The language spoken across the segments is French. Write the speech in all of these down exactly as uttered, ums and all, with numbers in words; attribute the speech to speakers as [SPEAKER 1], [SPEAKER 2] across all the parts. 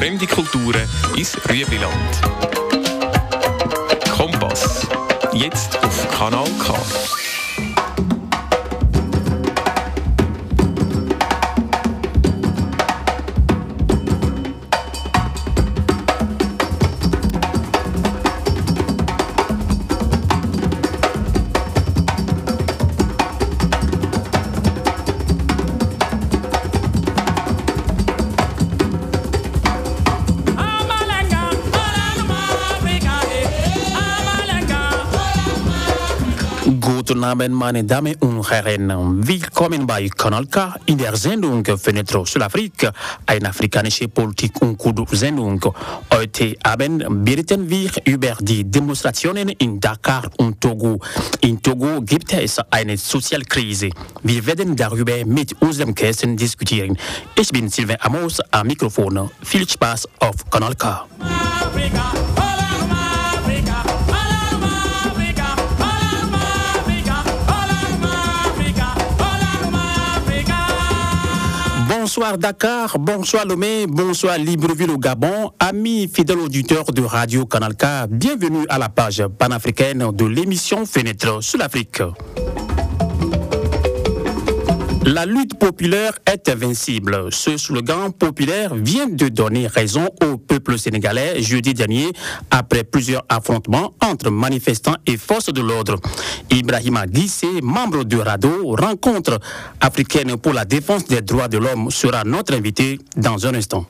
[SPEAKER 1] fremde Kulturen ins Rüebliland. Kompass. Jetzt auf Kanal K.
[SPEAKER 2] Guten Abend, meine Damen und Herren. Willkommen bei Kanal K in der Sendung Fenêtre sur l'Afrique, eine afrikanische Politik- und Kultursendung. Heute Abend berichten wir über die Demonstrationen in Dakar und Togo. In Togo gibt es eine Sozialkrise. Wir werden darüber mit unserem Gästen diskutieren. Ich bin Sylvain Amos am Mikrofon. Viel Spaß auf Kanal K. Bonsoir Dakar, bonsoir Lomé, bonsoir Libreville au Gabon, amis fidèles auditeurs de Radio Canal K, bienvenue à la page panafricaine de l'émission Fenêtre sur l'Afrique. La lutte populaire est invincible. Ce slogan populaire vient de donner raison au peuple sénégalais jeudi dernier après plusieurs affrontements entre manifestants et forces de l'ordre. Ibrahima Guissé, membre de RADDHO, rencontre africaine pour la défense des droits de l'homme, sera notre invité dans un instant.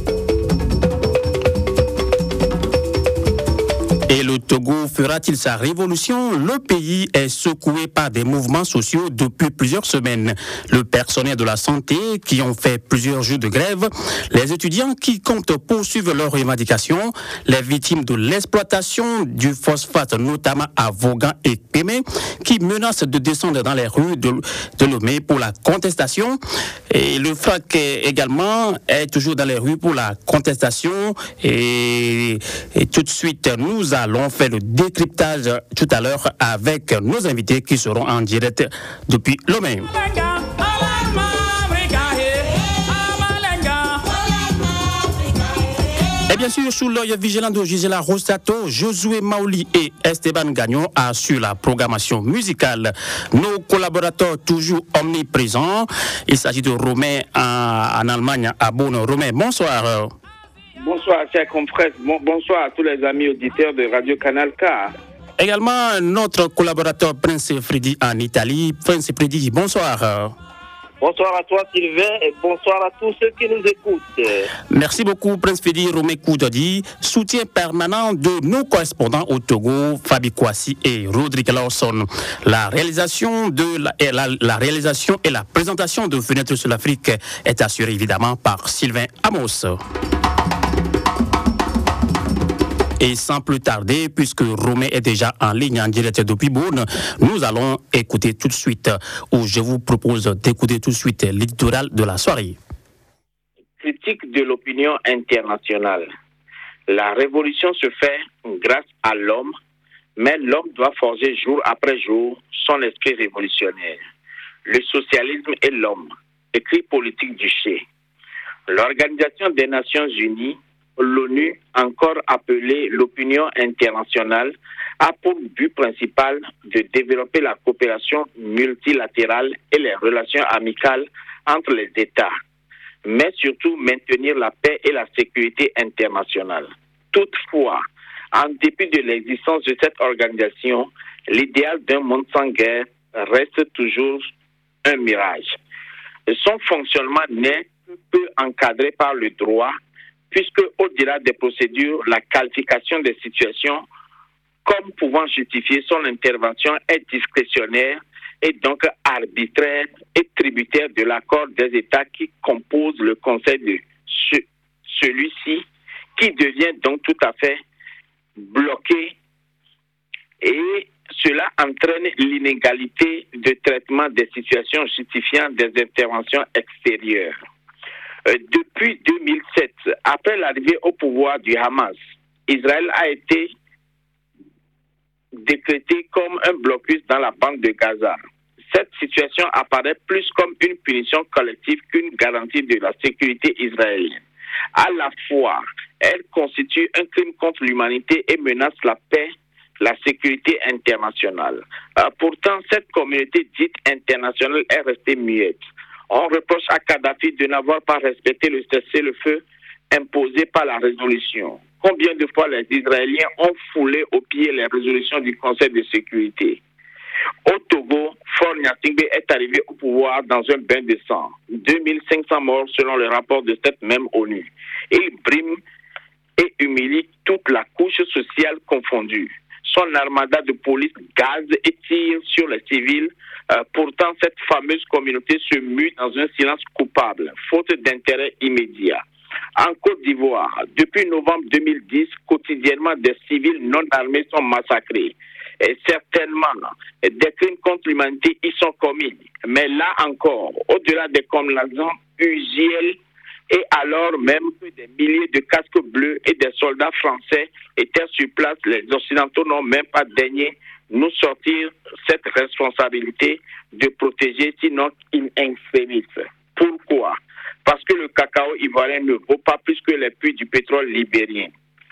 [SPEAKER 2] Et le Togo fera-t-il sa révolution? Le pays est secoué par des mouvements sociaux depuis plusieurs semaines. Le personnel de la santé qui ont fait plusieurs jours de grève, les étudiants qui comptent poursuivre leurs revendications, les victimes de l'exploitation du phosphate, notamment à Vaughan et Pémé, qui menacent de descendre dans les rues de, de Lomé pour la contestation. Et le F R A C également est toujours dans les rues pour la contestation. Et, et tout de suite, nous allons faire le décryptage tout à l'heure avec nos invités qui seront en direct depuis Lomé. Et bien sûr, sous l'œil vigilant de Gisela Rosato, Josué Maoli et Esteban Gagnon assurent la programmation musicale. Nos collaborateurs toujours omniprésents. Il s'agit de Romain en, en Allemagne, à Bonn. Romain, bonsoir.
[SPEAKER 3] Bonsoir, chers confrères. Bon, bonsoir à tous les amis auditeurs de Radio Canal K.
[SPEAKER 2] Également, notre collaborateur Prince Freddy en Italie. Prince Freddy, bonsoir.
[SPEAKER 4] Bonsoir à toi Sylvain et bonsoir à tous ceux qui nous écoutent.
[SPEAKER 2] Merci beaucoup Prince Freddy Romé Koudodi, soutien permanent de nos correspondants au Togo, Fabi Kouassi et Rodrigue Lawson. La réalisation, de la, la, la réalisation et la présentation de Fenêtre sur l'Afrique est assurée évidemment par Sylvain Amos. Et sans plus tarder, puisque Romain est déjà en ligne en direct depuis Bonn, nous allons écouter tout de suite, ou je vous propose d'écouter tout de suite l'éditorial de la soirée.
[SPEAKER 4] Critique de l'opinion internationale. La révolution se fait grâce à l'homme, mais l'homme doit forger jour après jour son esprit révolutionnaire. Le socialisme et l'homme. Écrit politique du Ché. L'Organisation des Nations Unies, l'ONU, encore appelée l'opinion internationale, a pour but principal de développer la coopération multilatérale et les relations amicales entre les États, mais surtout maintenir la paix et la sécurité internationale. Toutefois, en dépit de l'existence de cette organisation, l'idéal d'un monde sans guerre reste toujours un mirage. Son fonctionnement n'est peu encadré par le droit, puisque au-delà des procédures, la qualification des situations comme pouvant justifier son intervention est discrétionnaire et donc arbitraire et tributaire de l'accord des États qui composent le Conseil de ce, celui-ci, qui devient donc tout à fait bloqué, et cela entraîne l'inégalité de traitement des situations justifiant des interventions extérieures. Depuis deux mille sept, après l'arrivée au pouvoir du Hamas, Israël a été décrété comme un blocus dans la bande de Gaza. Cette situation apparaît plus comme une punition collective qu'une garantie de la sécurité israélienne. À la fois, elle constitue un crime contre l'humanité et menace la paix, la sécurité internationale. Euh, pourtant, cette communauté dite internationale est restée muette. On reproche à Kadhafi de n'avoir pas respecté le cessez-le-feu imposé par la résolution. Combien de fois les Israéliens ont foulé au pied les résolutions du Conseil de sécurité? Au Togo, Faure Gnassingbé est arrivé au pouvoir dans un bain de sang. deux mille cinq cents morts selon le rapport de cette même ONU. Il brime et humilie toute la couche sociale confondue. Son armada de police gaze et tire sur les civils. Euh, pourtant, cette fameuse communauté se mue dans un silence coupable, faute d'intérêt immédiat. En Côte d'Ivoire, depuis novembre deux mille dix, quotidiennement, des civils non armés sont massacrés. Et certainement, des crimes contre l'humanité y sont commis. Mais là encore, au-delà des condamnations usuelles, et alors même que des milliers de casques bleus et des soldats français étaient sur place, les Occidentaux n'ont même pas daigné nous sortir cette responsabilité de protéger, sinon in extremis. Pourquoi? Parce que le cacao ivoirien ne vaut pas plus que les puits du pétrole libérien.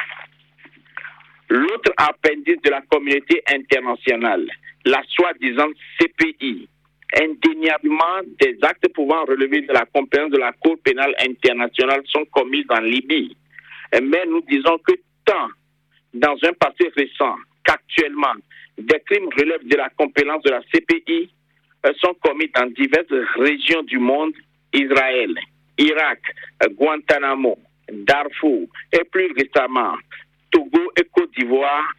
[SPEAKER 4] L'autre appendice de la communauté internationale, la soi-disant C P I, indéniablement des actes pouvant relever de la compétence de la Cour pénale internationale sont commis en Libye. Mais nous disons que tant dans un passé récent qu'actuellement, des crimes relèvent de la compétence de la C P I sont commis dans diverses régions du monde, Israël, Irak, Guantanamo, Darfour et plus récemment Togo et Côte d'Ivoire.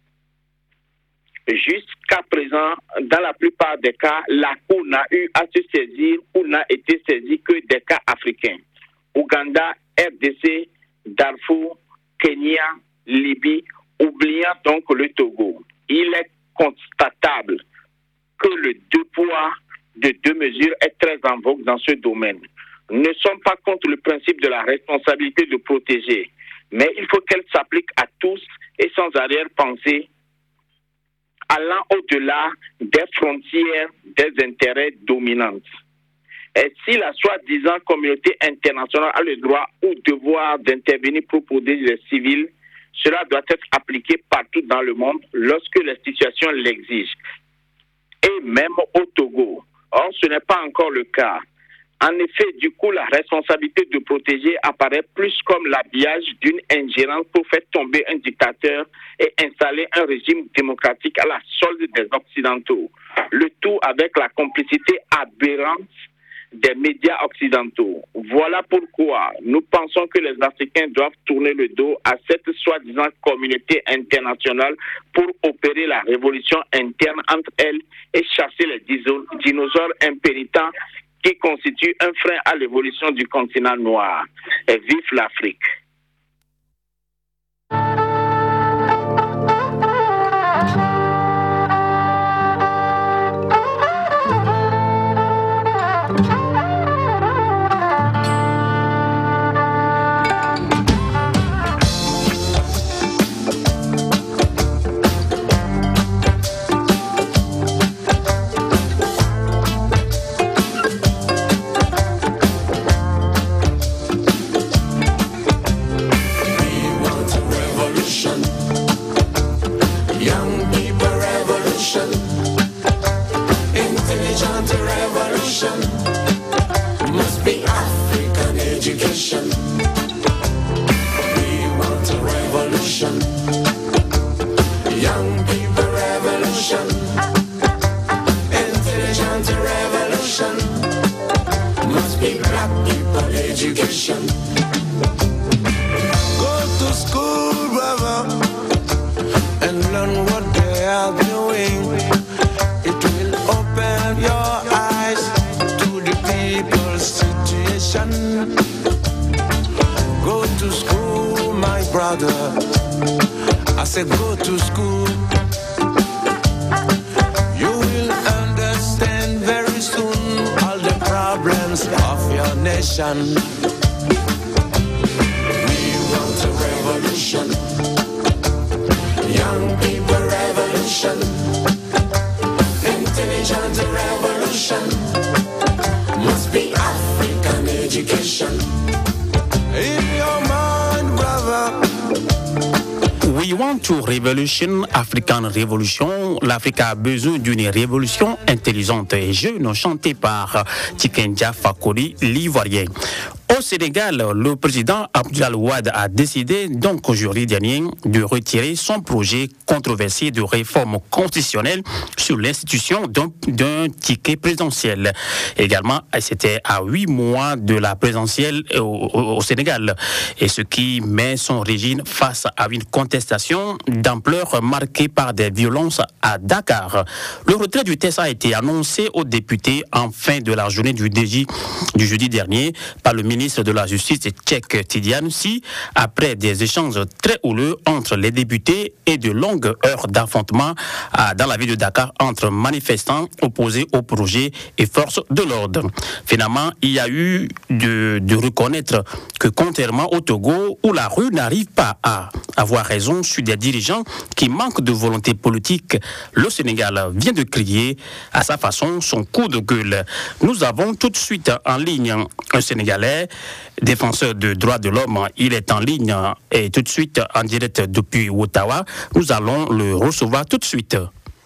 [SPEAKER 4] Jusqu'à présent, dans la plupart des cas, la Cour n'a eu à se saisir ou n'a été saisie que des cas africains. Ouganda, R D C, Darfour, Kenya, Libye, oubliant donc le Togo. Il est constatable que le deux poids, de deux mesures est très en vogue dans ce domaine. Nous ne sommes pas contre le principe de la responsabilité de protéger, mais il faut qu'elle s'applique à tous et sans arrière-pensée, allant au-delà des frontières des intérêts dominants. Et si la soi-disant communauté internationale a le droit ou devoir d'intervenir pour protéger les civils, cela doit être appliqué partout dans le monde lorsque les situations l'exigent. Et même au Togo. Or, ce n'est pas encore le cas. En effet, du coup, la responsabilité de protéger apparaît plus comme l'habillage d'une ingérence pour faire tomber un dictateur et installer un régime démocratique à la solde des Occidentaux. Le tout avec la complicité aberrante des médias occidentaux. Voilà pourquoi nous pensons que les Africains doivent tourner le dos à cette soi-disant communauté internationale pour opérer la révolution interne entre elles et chasser les dinosaures impénitents qui constituent un frein à l'évolution du continent noir. Et vive l'Afrique!
[SPEAKER 5] Go to school. You will understand very soon all the problems of your nation. We want a revolution, young people revolution, intelligent revolution, must be African education. In
[SPEAKER 2] want to revolution, African Revolution. L'Afrique a besoin d'une révolution intelligente et jeune, chantée par Tikenja Fakoli, l'Ivoirien. Au Sénégal, le président Abdoulaye Wade a décidé donc aujourd'hui dernier de retirer son projet controversé de réforme constitutionnelle sur l'institution d'un, d'un ticket présidentiel. Également, c'était à huit mois de la présidentielle au, au, au Sénégal, et ce qui met son régime face à une contestation d'ampleur marquée par des violences à Dakar. Le retrait du texte a été annoncé aux députés en fin de la journée du D J du jeudi dernier par le ministre de la Justice tchèque Tidiane Si, après des échanges très houleux entre les députés et de longues heures d'affrontement dans la ville de Dakar entre manifestants opposés au projet et forces de l'ordre. Finalement, il y a eu de, de reconnaître que contrairement au Togo, où la rue n'arrive pas à avoir raison sur des dirigeants qui manquent de volonté politique, le Sénégal vient de crier à sa façon son coup de gueule. Nous avons tout de suite en ligne un Sénégalais, défenseur des droits de l'homme. Il est en ligne et tout de suite en direct depuis Ottawa. Nous allons le recevoir tout de suite.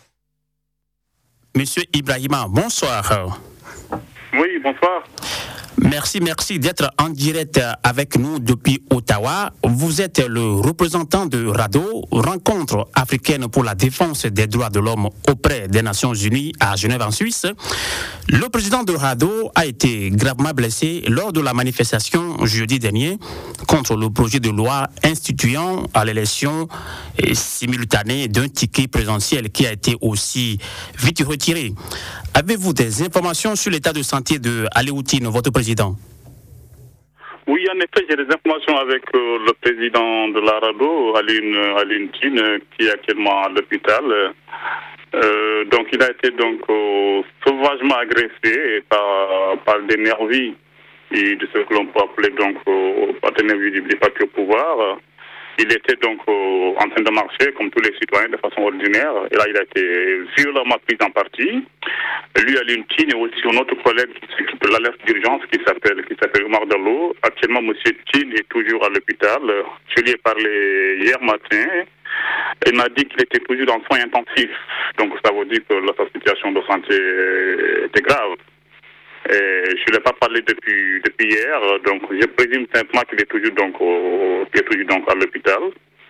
[SPEAKER 2] Monsieur Ibrahima, bonsoir.
[SPEAKER 6] Oui, bonsoir.
[SPEAKER 2] Merci, merci d'être en direct avec nous depuis Ottawa. Vous êtes le représentant de RADDHO, Rencontre africaine pour la défense des droits de l'homme auprès des Nations Unies à Genève en Suisse. Le président de RADDHO a été gravement blessé lors de la manifestation jeudi dernier contre le projet de loi instituant à l'élection simultanée d'un ticket présidentiel qui a été aussi vite retiré. Avez-vous des informations sur l'état de santé de Aléoutine, votre président?
[SPEAKER 6] Oui, en effet, j'ai des informations avec euh, le président de la RADDHO, Aléoutine, qui est actuellement à l'hôpital. Euh, donc, il a été donc euh, sauvagement agressé par, par des nervis et de ce que l'on peut appeler donc euh, par des nervis du parti au pouvoir. Il était donc euh, en train de marcher comme tous les citoyens de façon ordinaire. Et là, il a été violemment pris en partie. Lui, Aléoutine, et aussi un autre collègue qui s'occupe de l'alerte d'urgence qui s'appelle qui s'appelle Omar Dallo. Actuellement, M. Tine est toujours à l'hôpital. Je lui ai parlé hier matin. Il m'a dit qu'il était toujours en soins intensifs. Donc, ça veut dire que sa situation de santé était grave. Et je ne l'ai pas parlé depuis depuis hier, donc je présume simplement qu'il est toujours donc au, qu'il est toujours donc à l'hôpital.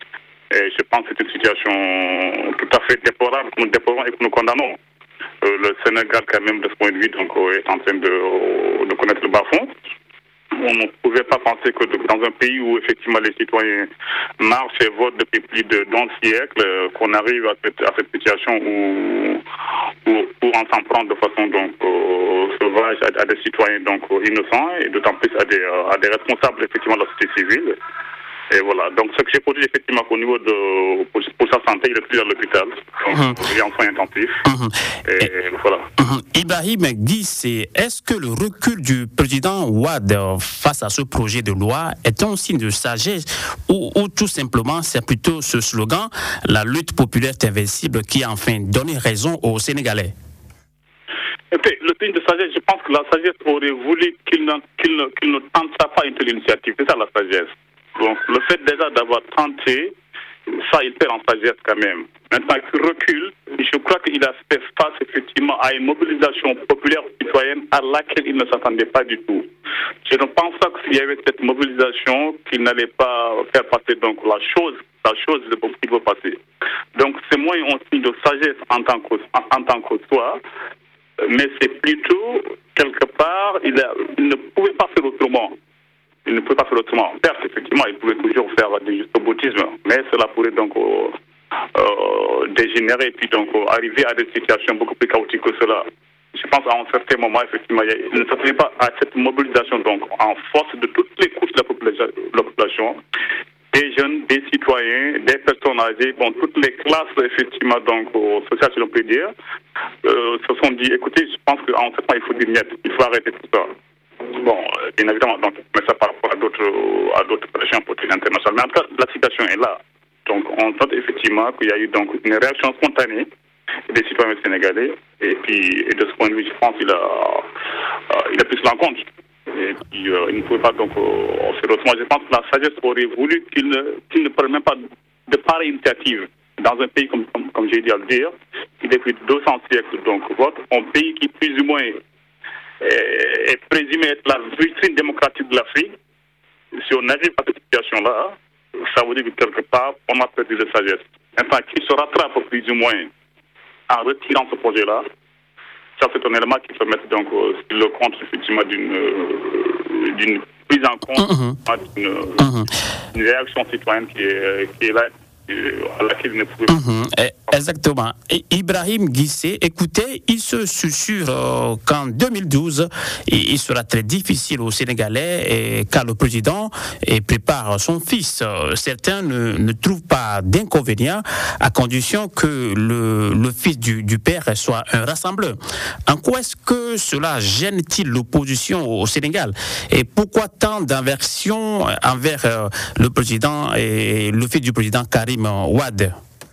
[SPEAKER 6] Et je pense que c'est une situation tout à fait déplorable que nous déplorons et que nous condamnons. Euh, le Sénégal, quand même, de ce point de vue, donc, est en train de, de connaître le bas-fond. On ne pouvait pas penser que dans un pays où effectivement les citoyens marchent et votent depuis plus de d'un siècle, qu'on arrive à cette, à cette situation où, où, où on s'en prend de façon donc euh, sauvage à, à des citoyens donc innocents et d'autant plus à des, à des responsables effectivement de la société civile. Et voilà, donc ce que j'ai produit effectivement qu'au niveau de pour, pour sa santé, il est plus à l'hôpital, donc mmh. il est en soins intensifs. Mmh. Et, et voilà.
[SPEAKER 2] Mmh. Ibrahim Guy, c'est est-ce que le recul du président Wade face à ce projet de loi est un signe de sagesse ou, ou tout simplement c'est plutôt ce slogan, la lutte populaire est invincible, qui a enfin donné raison aux Sénégalais?
[SPEAKER 6] Et puis, le signe de sagesse, je pense que la sagesse aurait voulu qu'il ne, qu'il ne, qu'il ne tentera pas une telle initiative. C'est ça la sagesse. Donc, le fait déjà d'avoir tenté, ça, il perd en sagesse quand même. Maintenant qu'il recule, je crois qu'il a fait face effectivement à une mobilisation populaire citoyenne à laquelle il ne s'attendait pas du tout. Je ne pense pas que s'il y avait cette mobilisation, qu'il n'allait pas faire passer donc la chose, la chose qu'il veut passer. Donc, c'est moins un signe de sagesse en tant que, en, en tant que soi, mais c'est plutôt, quelque part, il, a, il ne pouvait pas faire autrement. Il ne pouvait pas faire autrement. Certes, effectivement, il pouvait toujours faire du jusqu'au-boutisme, mais cela pourrait donc euh, euh, dégénérer et puis donc euh, arriver à des situations beaucoup plus chaotiques que cela. Je pense qu'à un certain moment, effectivement, il ne s'attendait pas à cette mobilisation donc en force de toutes les couches de la population, de la population, des jeunes, des citoyens, des personnes âgées, bon, toutes les classes, effectivement, donc sociales, si l'on peut dire, euh, se sont dit, écoutez, je pense qu'à un certain moment, il faut dire niet, il faut arrêter tout ça. Bon, bien évidemment, donc, mais ça par rapport à d'autres, à d'autres pressions politiques internationales. Mais en tout cas, la situation est là. Donc, on note effectivement qu'il y a eu donc une réaction spontanée des citoyens sénégalais. Et puis, et de ce point de vue, je pense qu'il a, euh, il a pris cela en compte. Et puis, euh, il ne pouvait pas donc, euh, sérieusement, je pense que la sagesse aurait voulu qu'il ne, qu'il ne prenne même pas de pareilles initiatives dans un pays, comme, comme, comme j'ai dit à le dire, qui depuis deux cents siècles donc, vote, un pays qui plus ou moins est, est présumé être la vitrine démocratique de l'Afrique, si on arrive à cette situation-là, ça veut dire que quelque part, on a perdu de sagesse. Enfin, qui se rattrape plus ou moins en retirant ce projet-là, ça c'est un élément qui peut mettre donc euh, le compte effectivement d'une, euh, d'une prise en compte, mm-hmm. d'une, mm-hmm. d'une réaction citoyenne qui est, qui est là, à laquelle il ne pouvait pas.
[SPEAKER 2] Mm-hmm. Exactement. Et Ibrahim Guissé, écoutez, il se susurre euh, qu'en deux mille douze, il sera très difficile aux Sénégalais et, car le président et prépare son fils. Certains ne, ne trouvent pas d'inconvénient à condition que le, le fils du, du père soit un rassembleur. En quoi est-ce que cela gêne-t-il l'opposition au Sénégal? Et pourquoi tant d'aversion envers euh, le président et le fils du président Karim Wade?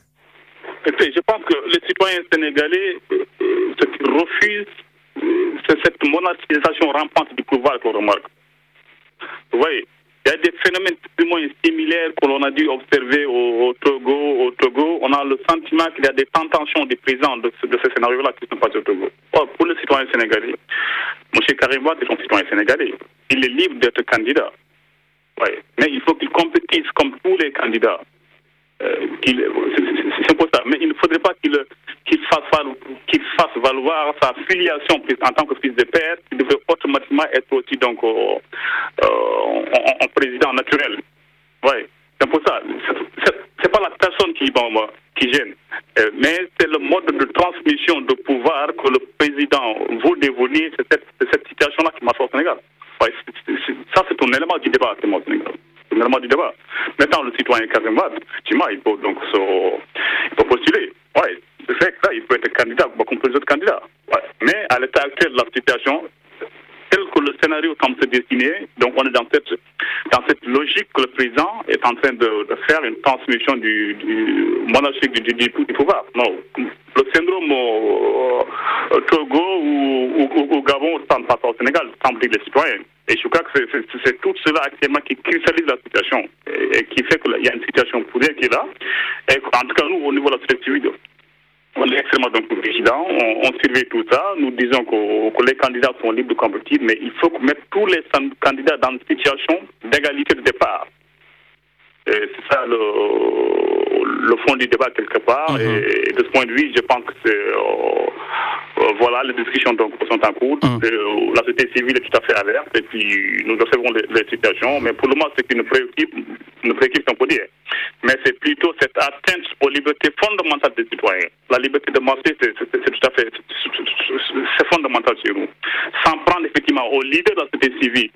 [SPEAKER 6] Je pense que les citoyens sénégalais, euh, ce qu'ils refusent, euh, c'est cette monarchisation rampante du pouvoir qu'on remarque. Vous voyez, il y a des phénomènes plus ou moins similaires que l'on a dû observer au, au Togo. Au Togo, on a le sentiment qu'il y a des tentations des présidents de, de ce scénario-là qui sont passés au Togo. Or, pour les citoyens sénégalais, M. Karim Wade est un citoyen sénégalais. Il est libre d'être candidat. Ouais. Mais il faut qu'il compétisse comme tous les candidats. Euh, qu'il, c'est, c'est pour ça. Mais il ne faudrait pas qu'il, qu'il, fasse, qu'il fasse valoir sa filiation en tant que fils de père. Il devrait automatiquement être aussi donc euh, euh, un président naturel. Ouais. C'est pour ça. C'est, c'est, c'est pas la personne qui, bon, qui gêne, euh, mais c'est le mode de transmission de pouvoir que le président veut dévoluer. C'est cette, c'est cette situation-là qui marche au Sénégal. Ouais, c'est, c'est, c'est, ça, c'est un élément du débat au Sénégal. C'est un élément du débat. Maintenant, le citoyen Karim Wade, effectivement, il peut donc se, il peut postuler. Ouais, c'est vrai que là, il peut être candidat, comme tous les autres candidats. Ouais. Mais à l'état actuel de la situation, tel que le scénario semble se dessiner, donc on est dans cette, dans cette logique que le président est en train de, de faire une transmission du, du monarchique du, du, du pouvoir. Non, le syndrome au, au Togo ou au Gabon, ça ne passe pas au Sénégal, semble dire les citoyens. Et je crois que c'est, c'est, c'est tout cela actuellement qui cristallise la situation et, et qui fait qu'il y a une situation pourrie qui est là. Et en tout cas, nous, au niveau de la société civile, on est extrêmement donc vigilants, on, on surveille tout ça. Nous disons que, que les candidats sont libres de compétir, mais il faut mettre tous les candidats dans une situation d'égalité de départ. Et c'est ça le, le fond du débat quelque part. Mm-hmm. Et, et de ce point de vue, je pense que c'est euh, euh, voilà, les discussions donc sont en cours. Mm-hmm. Euh, la société civile est tout à fait alerte et puis nous observons les, les situations. Mais pour le moment, ce qui nous préoccupe, nous préoccupe, on peut dire. Mais c'est plutôt cette atteinte aux libertés fondamentales des citoyens. La liberté de marcher, c'est, c'est, c'est tout à fait c'est, c'est fondamental chez nous. S'en prendre effectivement aux leaders de la société civile.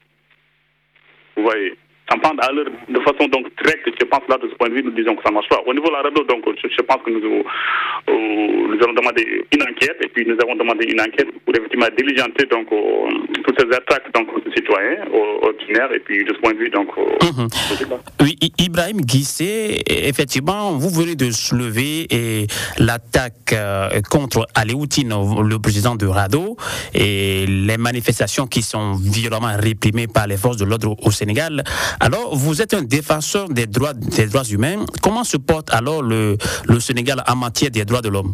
[SPEAKER 6] Vous voyez, s'en prendre à leur de façon donc directe, je pense là de ce point de vue, nous disons que ça ne marche pas. Au niveau de la radio, donc je, je pense que nous, euh, nous allons demander une enquête et puis nous avons demandé une enquête pour effectivement diligenter donc euh, toutes ces attaques donc aux citoyens ordinaires et puis de ce point de vue donc. Euh,
[SPEAKER 2] mm-hmm. Oui, Ibrahim Guissé, effectivement, vous venez de soulever et l'attaque euh, contre Aléoutine, le président de RADDHO, et les manifestations qui sont violemment réprimées par les forces de l'ordre au Sénégal. Alors, vous êtes un défenseur des droits, des droits humains. Comment se porte alors le, le Sénégal en matière des droits de l'homme?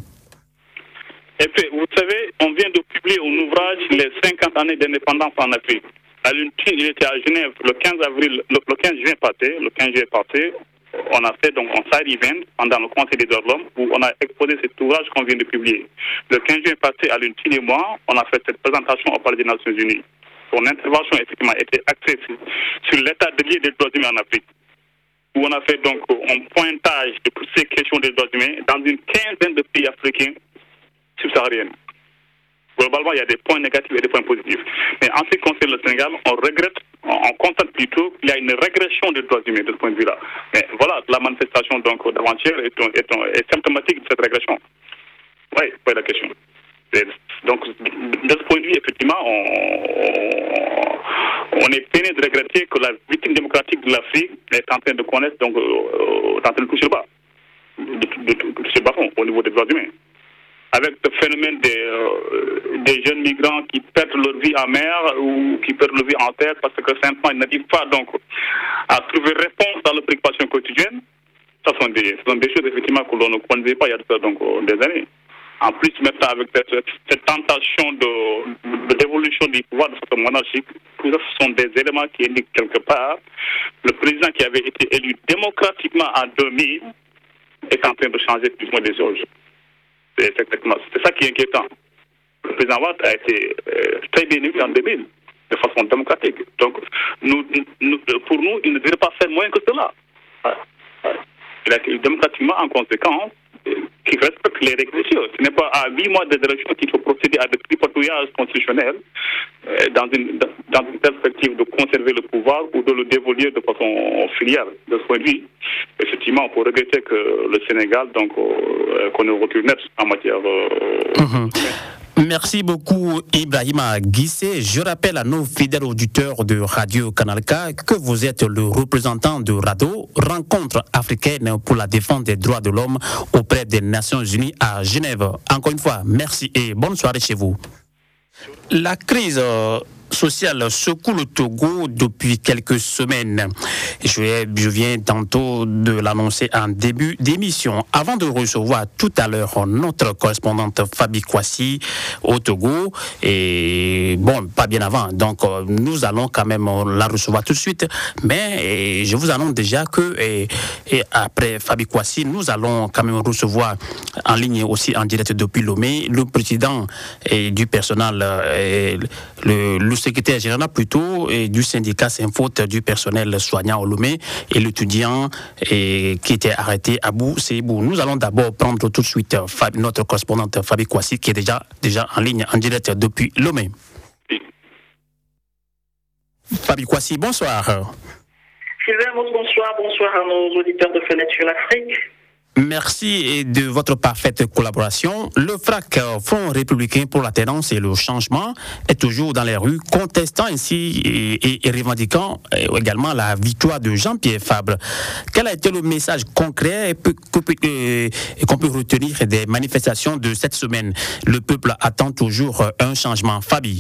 [SPEAKER 6] Et puis, vous savez, on vient de publier un ouvrage, les cinquante années d'indépendance en Afrique. À l'ultime, il était à Genève le quinze avril, le, le quinze juin passé, le quinze juillet passé, on a fait donc un side event pendant le Conseil des droits de l'homme où on a exposé cet ouvrage qu'on vient de publier. Le quinze juin passé, à l'ultime et moi, on a fait cette présentation au Palais des Nations Unies. Son intervention, effectivement, était axée sur, sur l'état de lieu des droits humains en Afrique, où on a fait donc un pointage de toutes ces questions des droits humains dans une quinzaine de pays africains subsahariens. Globalement, il y a des points négatifs et des points positifs. Mais en ce qui concerne le Sénégal, on regrette, on, on constate plutôt qu'il y a une régression des droits humains de ce point de vue-là. Mais voilà, la manifestation donc d'avant-hier est, est, est symptomatique de cette régression. Oui, c'est la question. Et donc, de ce point de vue, effectivement, on, on est peiné de regretter que la victime démocratique de l'Afrique est en train de connaître, donc, euh, est en train de toucher le bas, de, de, de toucher le bas au niveau des droits humains. Avec le phénomène des, euh, des jeunes migrants qui perdent leur vie en mer ou qui perdent leur vie en terre parce que simplement ils n'arrivent pas donc à trouver réponse dans leurs préoccupations quotidiennes. Ça sont des, ce sont des choses effectivement que l'on ne connaissait pas il y a ça, donc, des années. En plus, maintenant, avec cette, cette tentation de, de d'évolution du pouvoir de cette monarchique, tout ça, ce sont des éléments qui indiquent quelque part le président qui avait été élu démocratiquement en deux mille est en train de changer plus ou moins des choses. C'est, exactement, c'est ça qui est inquiétant. Le président Wade a été euh, très bien élu en deux mille, de façon démocratique. Donc, nous, nous, pour nous, il ne devrait pas faire moins que cela. Il a été élu démocratiquement en conséquence, qui respecte les règles du jeu. Ce n'est pas à huit mois des élections qu'il faut procéder à des tripatouillages constitutionnels euh, dans, une, dans, dans une perspective de conserver le pouvoir ou de le dévoluer de façon filiale. De ce point de vue, effectivement, on peut regretter que le Sénégal donc, euh, connaît un recul net en matière... Euh,
[SPEAKER 2] mmh. Merci beaucoup Ibrahima Guissé. Je rappelle à nos fidèles auditeurs de Radio Canal K que vous êtes le représentant de RADDHO, Rencontre africaine pour la défense des droits de l'homme auprès des Nations Unies à Genève. Encore une fois, merci et bonne soirée chez vous. La crise sociale secoue le Togo depuis quelques semaines. Je, je viens tantôt de l'annoncer en début d'émission. Avant de recevoir tout à l'heure notre correspondante Fabi Kwasi au Togo, et bon, pas bien avant, donc nous allons quand même la recevoir tout de suite, mais je vous annonce déjà que et, et après Fabi Kwasi, nous allons quand même recevoir en ligne aussi en direct depuis Lomé le président et du personnel, et le, le secrétaire général plutôt et du syndicat Saint-Faute du personnel soignant au Lomé et l'étudiant et, qui était arrêté à Abou Seibou. Nous allons d'abord prendre tout de suite Fab, notre correspondante Fabi Kwasi qui est déjà, déjà en ligne en direct depuis Lomé. Fabi Kwasi, bonsoir.
[SPEAKER 7] Sylvain, bonsoir, bonsoir à nos auditeurs de Fenêtre sur l'Afrique.
[SPEAKER 2] Merci de votre parfaite collaboration. Le F R A C, Front républicain pour l'alternance et le changement, est toujours dans les rues, contestant ainsi et, et, et revendiquant également la victoire de Jean-Pierre Fabre. Quel a été le message concret qu'on peut, euh, qu'on peut retenir des manifestations de cette semaine? Le peuple attend toujours un changement. Fabi.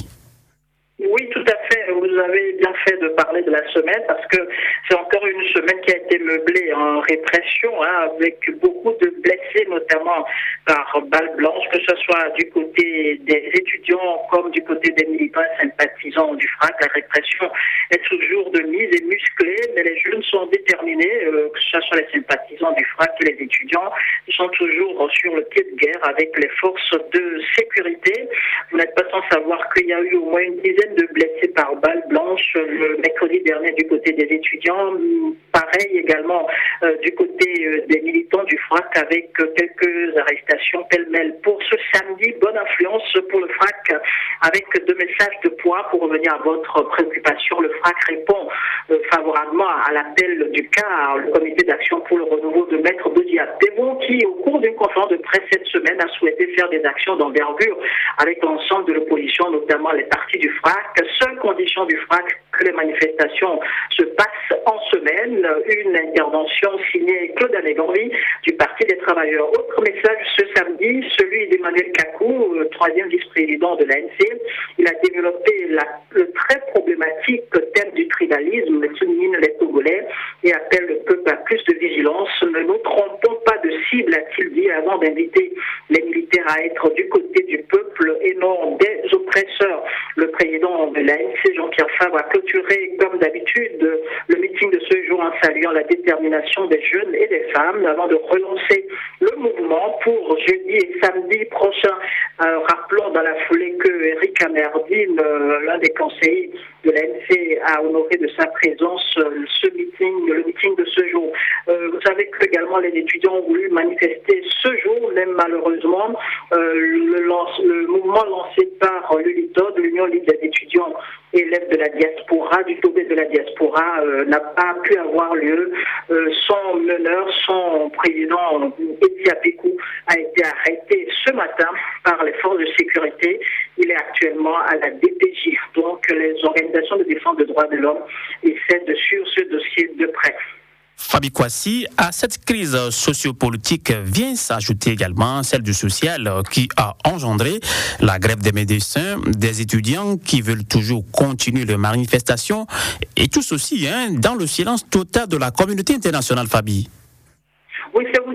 [SPEAKER 7] Oui, tout à fait. Vous avez bien fait de parler de la semaine parce que c'est encore une semaine qui a été meublée en répression, hein, avec beaucoup de blessés, notamment par balles blanches, que ce soit du côté des étudiants comme du côté des militants sympathisants du F R A C. La répression est toujours de mise et musclée, mais les jeunes sont déterminés, euh, que ce soit les sympathisants du F R A C et les étudiants, ils sont toujours sur le pied de guerre avec les forces de sécurité. Vous n'êtes pas sans savoir qu'il y a eu au moins une dizaine de blessés par balles blanches le mercredi dernier du côté des étudiants, pareil également euh, du côté euh, des militants du F R A C avec euh, quelques arrestations pêle-mêle. Pour ce samedi, bonne influence pour le F R A C avec deux messages de poids pour revenir à votre préoccupation. Le F R A C répond euh, favorablement à l'appel du C A R, le comité d'action pour le renouveau de Maître Boudia Tebbo, qui au cours d'une conférence de presse cette semaine a souhaité faire des actions d'envergure avec l'ensemble de l'opposition, notamment les partis du F R A C. Seule condition du F R A C que les manifestations se passent en semaine. Une intervention signée Claude Anéganvi du Parti des Travailleurs. Autre message ce samedi, celui d'Emmanuel Kakou, le troisième vice-président de l'A N C. Il a développé la, le très problématique thème du tribalisme qui mine les Togolais et appelle le peuple à plus de vigilance. Ne nous trompons pas de cible, a-t-il dit, avant d'inviter les militaires à être du côté du peuple et non des oppresseurs. Le président de l'A N C, Jean-Pierre Fabre, a clôturé, comme d'habitude, le meeting de ce jour en saluant la détermination des jeunes et des femmes avant de relancer le mouvement pour jeudi et samedi prochain. Euh, rappelons dans la foulée que Eric Amerdine, euh, l'un des conseillers de l'A N C, a honoré de sa présence euh, ce meeting, le meeting de ce jour. Euh, vous savez que également les étudiants ont voulu manifester ce jour, même malheureusement, euh, le, lance, le mouvement lancé par l'U L I T O D, l'Union libre des étudiants élèves de la diaspora, du Togo de la diaspora, euh, n'a pas pu avoir lieu. Euh, son meneur, son président, Eti Apekou, a été arrêté ce matin par les forces de sécurité. Il est actuellement à la D P J. Donc les organisations de défense des droits de l'homme essaient de suivre ce dossier de près.
[SPEAKER 2] Fabi Kwasi, à cette crise sociopolitique vient s'ajouter également celle du social qui a engendré la grève des médecins, des étudiants qui veulent toujours continuer les manifestations et tout ceci hein, dans le silence total de la communauté internationale, Fabi.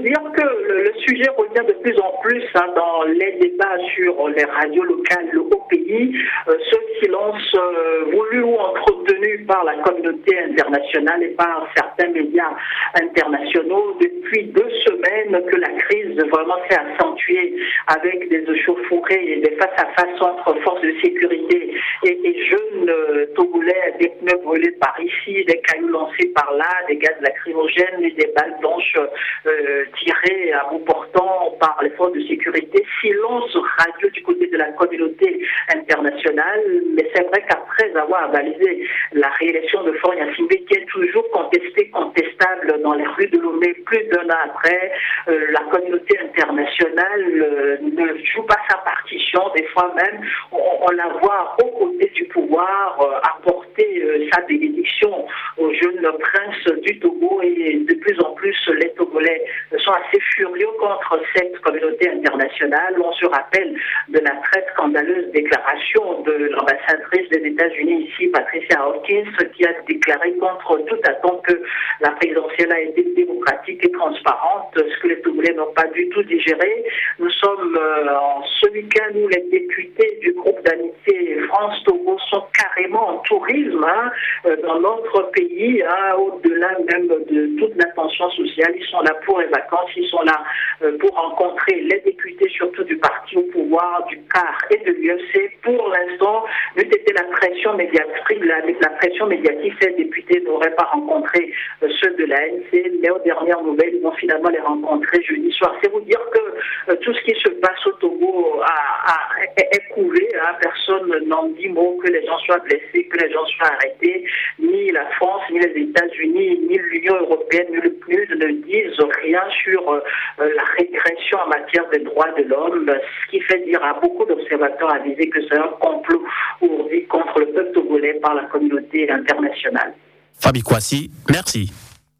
[SPEAKER 7] dire que le, le sujet revient de plus en plus hein, dans les débats sur les radios locales au pays. Euh, ce silence euh, voulu ou entretenu par la communauté internationale et par certains médias internationaux depuis deux semaines que la crise vraiment s'est accentuée avec des échauffourées et des face-à-face entre forces de sécurité et, et jeunes euh, Togolais, des pneus brûlés par ici, des cailloux lancés par là, des gaz lacrymogènes et des balles blanches euh, tirées à bout portant par les forces de sécurité. Silence radio du côté de la communauté internationale, mais c'est vrai qu'après avoir avalisé la réélection de Faure Gnassingbé, qui est toujours contestée, contestable dans les rues de Lomé, plus d'un an après, euh, la communauté internationale euh, ne joue pas sa partition. Des fois même, on, on la voit aux côtés du pouvoir euh, apporter euh, sa bénédiction aux jeunes princes du Togo, et de plus en plus les Togolais sont assez furieux contre cette communauté internationale. On se rappelle de la très scandaleuse déclaration de l'ambassadrice des États-Unis ici, Patricia Hawkins, qui a déclaré contre toute attente que la présidentielle a été démocratique et transparente, ce que les Togolais n'ont pas du tout digéré. Nous sommes euh, en ce week-end où les députés du groupe d'amitié France-Togo sont carrément en tourisme hein, dans notre pays, hein, au-delà même de toute l'attention sociale. Ils sont là pour les vacances, ils sont là euh, pour rencontrer les députés, surtout du parti au pouvoir, du C A R et de l'U F C. Pour l'instant, n'eût été la pression médiatique, la, la pression médiatique, ces députés n'auraient pas rencontré euh, ceux de la N C, mais aux dernières nouvelles, ils vont finalement les rencontrer jeudi soir. C'est vous dire que euh, tout ce qui se passe au Togo a, a, est, est couvé, hein. Personne n'en dit mot, que les gens soient blessés, que les gens soient arrêtés. Ni la France, ni les États-Unis, ni l'Union européenne, ni le P N U D ne disent rien sur euh, la régression en matière des droits de l'homme, ce qui fait dire à beaucoup d'observateurs avisés que c'est un complot ourdi contre le peuple togolais par la communauté internationale.
[SPEAKER 2] Fabi Kwasi, merci.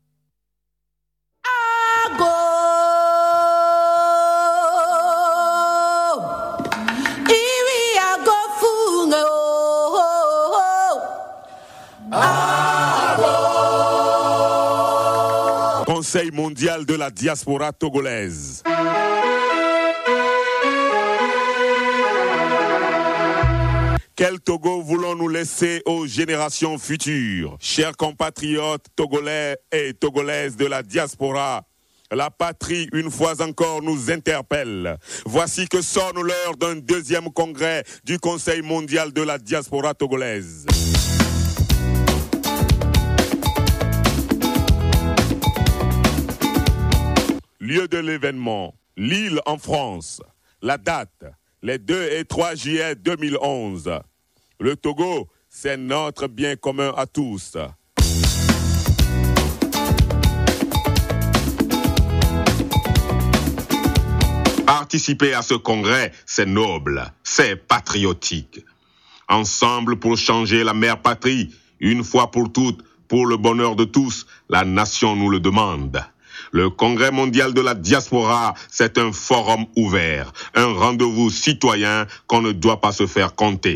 [SPEAKER 8] Conseil mondial de la diaspora togolaise. Quel Togo voulons-nous laisser aux générations futures? Chers compatriotes togolais et togolaises de la diaspora, la patrie, une fois encore, nous interpelle. Voici que sonne l'heure d'un deuxième congrès du Conseil mondial de la diaspora togolaise. Lieu de l'événement, Lille en France. La date, les deux et trois juillet deux mille onze. Le Togo, c'est notre bien commun à tous. Participer à ce congrès, c'est noble, c'est patriotique. Ensemble pour changer la mère patrie, une fois pour toutes, pour le bonheur de tous, la nation nous le demande. Le Congrès mondial de la diaspora, c'est un forum ouvert, un rendez-vous citoyen qu'on ne doit pas se faire compter.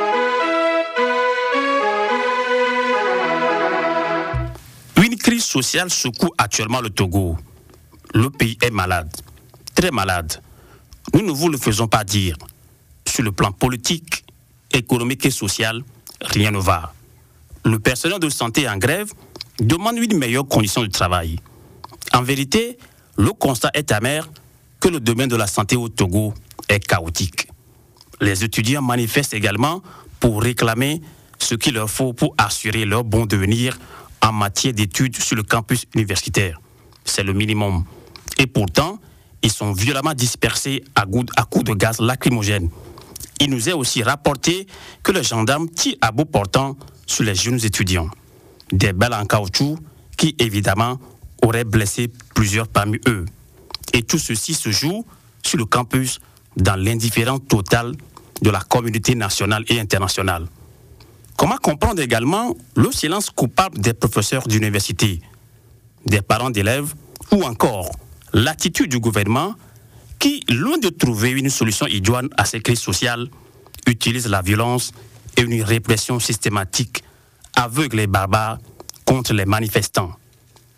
[SPEAKER 2] Une crise sociale secoue actuellement le Togo. Le pays est malade, très malade. Nous ne vous le faisons pas dire. Sur le plan politique, économique et social, rien ne va. Le personnel de santé en grève demande une meilleure condition de travail. En vérité, le constat est amer que le domaine de la santé au Togo est chaotique. Les étudiants manifestent également pour réclamer ce qu'il leur faut pour assurer leur bon devenir en matière d'études sur le campus universitaire. C'est le minimum. Et pourtant, ils sont violemment dispersés à coups de gaz lacrymogène. Il nous est aussi rapporté que les gendarmes tirent à bout portant sur les jeunes étudiants. Des balles en caoutchouc qui, évidemment, auraient blessé plusieurs parmi eux. Et tout ceci se joue sur le campus dans l'indifférence totale de la communauté nationale et internationale. Comment comprendre également le silence coupable des professeurs d'université, des parents d'élèves ou encore l'attitude du gouvernement qui, loin de trouver une solution idoine à ces crises sociales, utilise la violence et une répression systématique, aveugle et barbare contre les manifestants.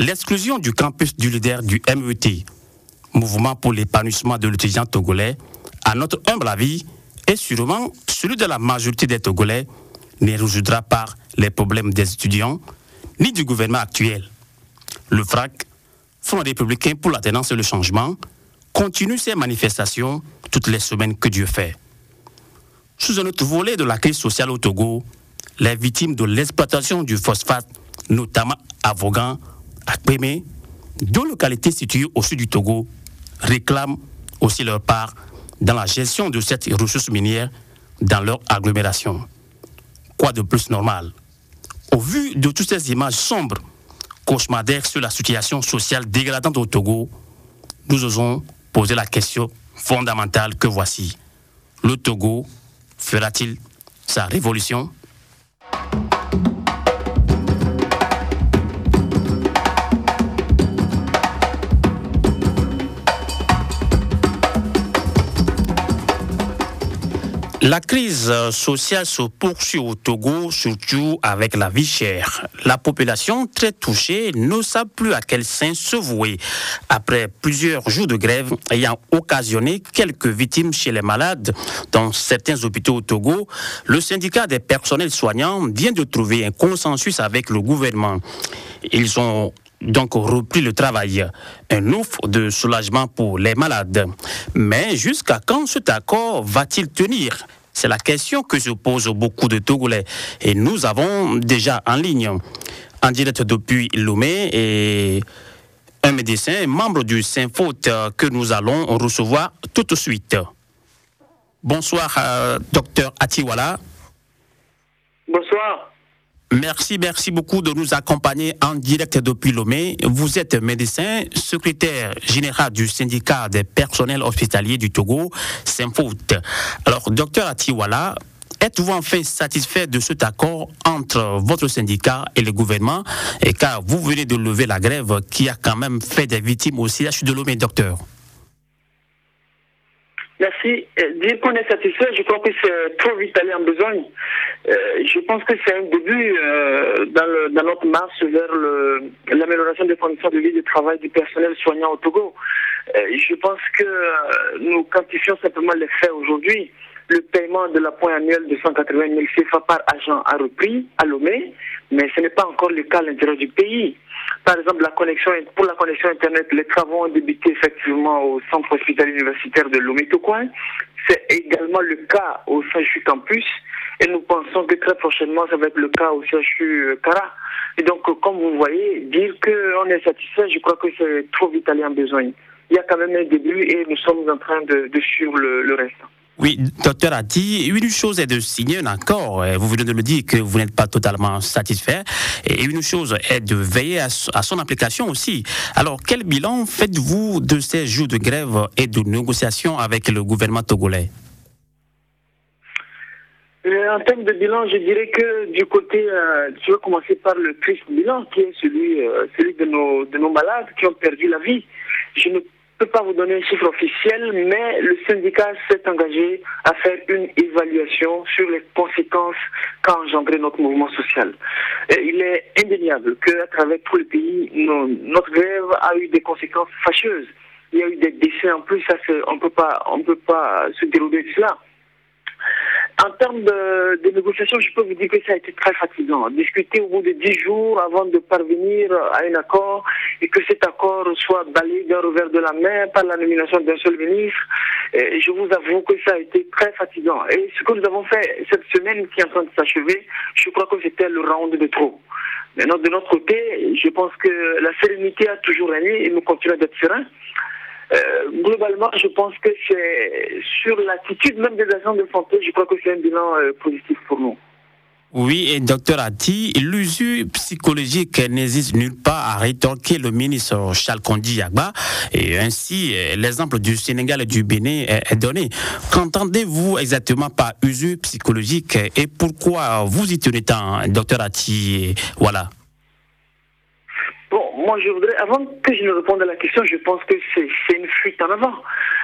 [SPEAKER 2] L'exclusion du campus du leader du M E T, Mouvement pour l'épanouissement de l'étudiant togolais, à notre humble avis, et sûrement celui de la majorité des Togolais, ne résoudra pas les problèmes des étudiants ni du gouvernement actuel. Le F R A C, Front républicain pour la tenance et le changement, continue ses manifestations toutes les semaines que Dieu fait. Sous un autre volet de la crise sociale au Togo, les victimes de l'exploitation du phosphate, notamment à Vaughan, à Kpémé, deux localités situées au sud du Togo, réclament aussi leur part dans la gestion de cette ressource minière dans leur agglomération. Quoi de plus normal? Au vu de toutes ces images sombres, cauchemardesques sur la situation sociale dégradante au Togo, nous osons poser la question fondamentale que voici. Le Togo fera-t-il sa révolution? La crise sociale se poursuit au Togo, surtout avec la vie chère. La population très touchée ne sait plus à quel sein se vouer. Après plusieurs jours de grève ayant occasionné quelques victimes chez les malades dans certains hôpitaux au Togo, le syndicat des personnels soignants vient de trouver un consensus avec le gouvernement. Ils ont donc repris le travail. Un ouf de soulagement pour les malades. Mais jusqu'à quand cet accord va-t-il tenir? C'est la question que se posent beaucoup de Togolais. Et nous avons déjà en ligne, en direct depuis Lomé, et un médecin, membre du Saint-Faute, que nous allons recevoir tout de suite. Bonsoir, euh, docteur Atiwala.
[SPEAKER 7] Bonsoir.
[SPEAKER 2] Merci, merci beaucoup de nous accompagner en direct depuis Lomé. Vous êtes médecin, secrétaire général du syndicat des personnels hospitaliers du Togo, Saint-Faute. Alors, docteur Atiwala, êtes-vous enfin satisfait de cet accord entre votre syndicat et le gouvernement, et car vous venez de lever la grève qui a quand même fait des victimes au C H de Lomé, docteur?
[SPEAKER 9] Merci. Dire qu'on est satisfait, je crois que c'est trop vite aller en besogne. Euh, je pense que c'est un début euh, dans, le, dans notre marche vers le, l'amélioration des conditions de vie et de travail du personnel soignant au Togo. Euh, je pense que euh, nous quantifions simplement les faits aujourd'hui. Le paiement de l'appoint annuel de cent quatre-vingt mille C F A par agent a repris à Lomé, mais ce n'est pas encore le cas à l'intérieur du pays. Par exemple, la connexion, pour la connexion Internet, les travaux ont débuté effectivement au centre hospitalier universitaire de Lomé-Tocoin. C'est également le cas au C H U Campus. Et nous pensons que très prochainement, ça va être le cas au C H U Kara. Et donc, comme vous voyez, dire qu'on est satisfait, je crois que c'est trop vite aller en besogne. Il y a quand même un début et nous sommes en train de, de suivre le, le reste.
[SPEAKER 2] Oui, docteur a dit, une chose est de signer un accord, vous venez de le dire que vous n'êtes pas totalement satisfait, et une chose est de veiller à son application aussi. Alors, quel bilan faites-vous de ces jours de grève et de négociations avec le gouvernement togolais?
[SPEAKER 9] En termes de bilan, je dirais que du côté, euh, je vais commencer par le triste bilan, qui est celui, euh, celui de nos, de nos malades qui ont perdu la vie. Je ne Je ne peux pas vous donner un chiffre officiel, mais le syndicat s'est engagé à faire une évaluation sur les conséquences qu'a engendré notre mouvement social. Et il est indéniable qu'à travers tout le pays, nos, notre grève a eu des conséquences fâcheuses. Il y a eu des décès en plus, ça on peut pas, on peut pas se dérober de cela. En termes de, de négociations, je peux vous dire que ça a été très fatigant. Discuter au bout de dix jours avant de parvenir à un accord et que cet accord soit balayé d'un revers de la main par la nomination d'un seul ministre, et je vous avoue que ça a été très fatigant. Et ce que nous avons fait cette semaine qui est en train de s'achever, je crois que c'était le round de trop. Maintenant, de notre côté, je pense que la sérénité a toujours régné et nous continuons d'être sereins. Euh, globalement, je pense que c'est sur l'attitude même des agents de santé, je crois que c'est un bilan euh, positif pour nous.
[SPEAKER 2] Oui, et docteur Ati, l'usure psychologique n'hésite nulle part à rétorquer le ministre Charles Kondi Yagba, et ainsi l'exemple du Sénégal et du Bénin est donné. Qu'entendez-vous exactement par usure psychologique et pourquoi vous y tenez tant, docteur Ati? Voilà.
[SPEAKER 9] Bon, moi je voudrais, avant que je ne réponde à la question, je pense que c'est, c'est une fuite en avant.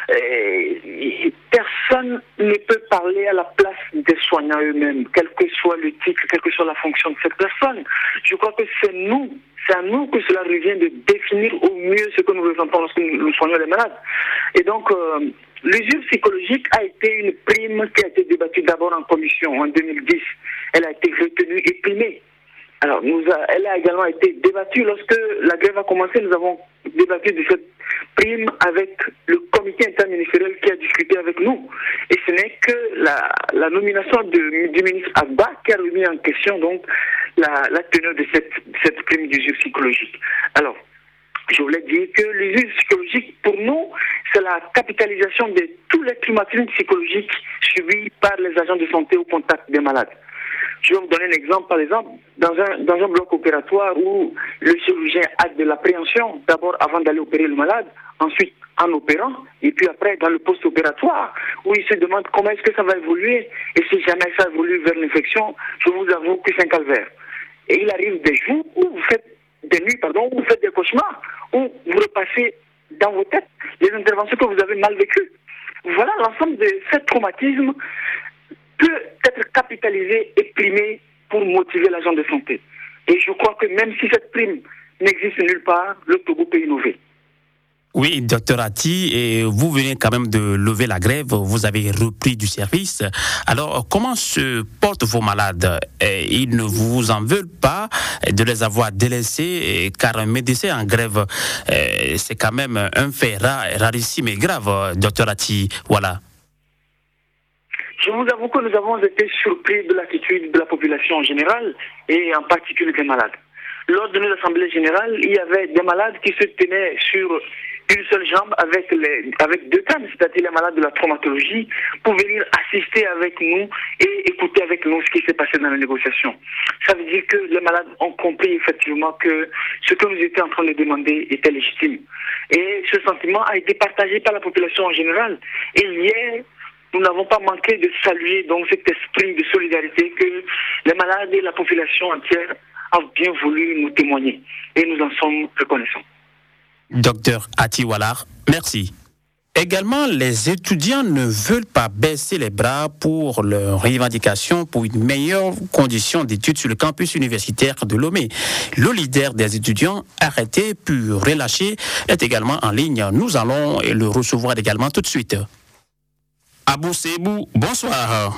[SPEAKER 9] Et, personne ne peut parler à la place des soignants eux-mêmes, quel que soit le titre, quelle que soit la fonction de cette personne. Je crois que c'est nous, c'est à nous que cela revient de définir au mieux ce que nous ressentons lorsque nous soignons les malades. Et donc, euh, l'usure psychologique a été une prime qui a été débattue d'abord en commission en deux mille dix. Elle a été retenue et primée. Alors, nous a, elle a également été débattue lorsque la grève a commencé. Nous avons débattu de cette prime avec le comité interministériel qui a discuté avec nous. Et ce n'est que la, la nomination de, du ministre Abba qui a remis en question donc la, la teneur de cette, cette prime d'usure psychologique. Alors, je voulais dire que l'usure psychologique, pour nous, c'est la capitalisation de tous les traumatismes psychologiques subis par les agents de santé au contact des malades. Je vais vous donner un exemple, par exemple, dans un, dans un bloc opératoire où le chirurgien a de l'appréhension, d'abord avant d'aller opérer le malade, ensuite en opérant, et puis après dans le post-opératoire, où il se demande comment est-ce que ça va évoluer, et si jamais ça évolue vers l'infection, je vous avoue que c'est un calvaire. Et il arrive des jours où vous faites des nuits, pardon, où vous faites des cauchemars, où vous repassez dans vos têtes les interventions que vous avez mal vécues. Voilà, l'ensemble de ces traumatismes peut être capitalisé et primé pour motiver l'agent de santé. Et je crois que même si cette prime n'existe nulle part, le Togo peut innover.
[SPEAKER 2] Oui, docteur Ati, et vous venez quand même de lever la grève, vous avez repris du service. Alors, comment se portent vos malades? Ils ne vous en veulent pas de les avoir délaissés, car un médecin en grève, c'est quand même un fait rare, rarissime et grave, docteur Ati. Voilà.
[SPEAKER 9] Je vous avoue que nous avons été surpris de l'attitude de la population en général et en particulier des malades. Lors de nos assemblées générales, il y avait des malades qui se tenaient sur une seule jambe avec, les, avec deux cannes, c'est-à-dire les malades de la traumatologie, pour venir assister avec nous et écouter avec nous ce qui s'est passé dans la négociation. Ça veut dire que les malades ont compris effectivement que ce que nous étions en train de demander était légitime. Et ce sentiment a été partagé par la population en général. Et hier, nous n'avons pas manqué de saluer donc cet esprit de solidarité que les malades et la population entière ont bien voulu nous témoigner. Et nous en sommes reconnaissants.
[SPEAKER 2] Docteur Ati Walar, merci. Également, les étudiants ne veulent pas baisser les bras pour leurs revendications pour une meilleure condition d'études sur le campus universitaire de Lomé. Le leader des étudiants, arrêté puis relâché, est également en ligne. Nous allons le recevoir également tout de suite. Abou Sebou, bonsoir.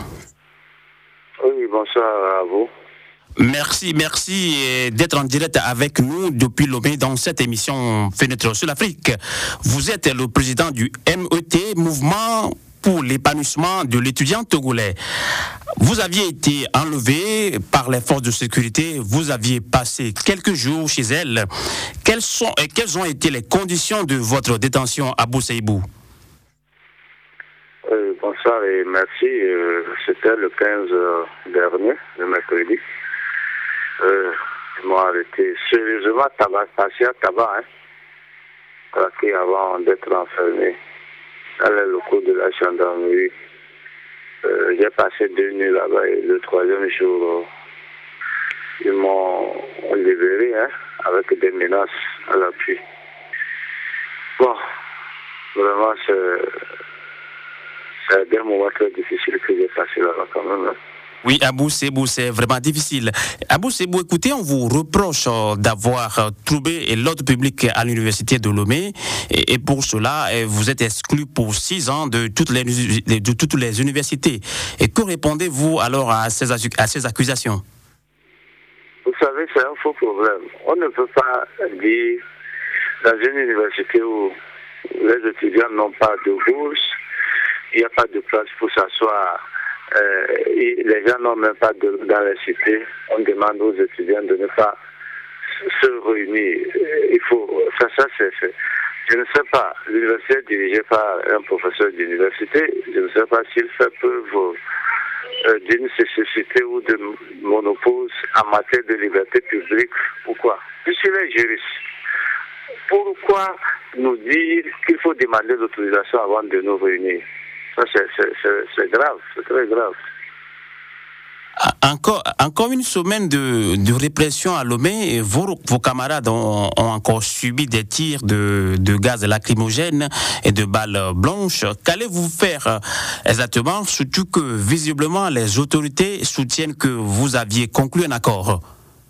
[SPEAKER 10] Oui, bonsoir à vous.
[SPEAKER 2] Merci, merci d'être en direct avec nous depuis Lomé dans cette émission Fenêtre sur l'Afrique. Vous êtes le président du M E T, Mouvement pour l'épanouissement de l'étudiant togolais. Vous aviez été enlevé par les forces de sécurité, vous aviez passé quelques jours chez elles. Quelles sont et quelles ont été les conditions de votre détention à Abou Sebou?
[SPEAKER 10] Euh, bonsoir et merci. Euh, c'était le quinze euh, dernier, le mercredi. Euh, ils m'ont arrêté sérieusement, tabac, passé à tabac, hein, traqué avant d'être enfermé dans les locaux de la gendarmerie. Euh, j'ai passé deux nuits là-bas et le troisième jour, euh, ils m'ont libéré, hein, avec des menaces à l'appui. Bon, vraiment, c'est. C'est des moments très difficiles que j'ai passé là-bas quand même.
[SPEAKER 2] Oui, Abou Sebou, c'est vraiment difficile. Abou Sebou, écoutez, on vous reproche d'avoir troublé l'ordre public à l'université de Lomé et, et pour cela, vous êtes exclu pour six ans de toutes les, de toutes les universités. Et que répondez-vous alors à ces, à ces accusations?
[SPEAKER 10] Vous savez, c'est un faux problème. On ne peut pas dire dans une université où les étudiants n'ont pas de bourse, il n'y a pas de place pour s'asseoir. Euh, les gens n'ont même pas de, dans les cités. On demande aux étudiants de ne pas se réunir. Il faut, ça, ça c'est fait. Je ne sais pas, l'université est dirigée par un professeur d'université. Je ne sais pas s'il fait preuve euh, d'une nécessité ou de monopole en matière de liberté publique ou quoi. Je suis les juristes. Pourquoi nous dire qu'il faut demander l'autorisation avant de nous réunir? Ça, c'est, c'est, c'est, c'est grave, c'est très grave.
[SPEAKER 2] Encore, encore une semaine de, de répression à Lomé. Vos, vos camarades ont, ont encore subi des tirs de, de gaz lacrymogène et de balles blanches. Qu'allez-vous faire exactement, surtout que visiblement les autorités soutiennent que vous aviez conclu un accord?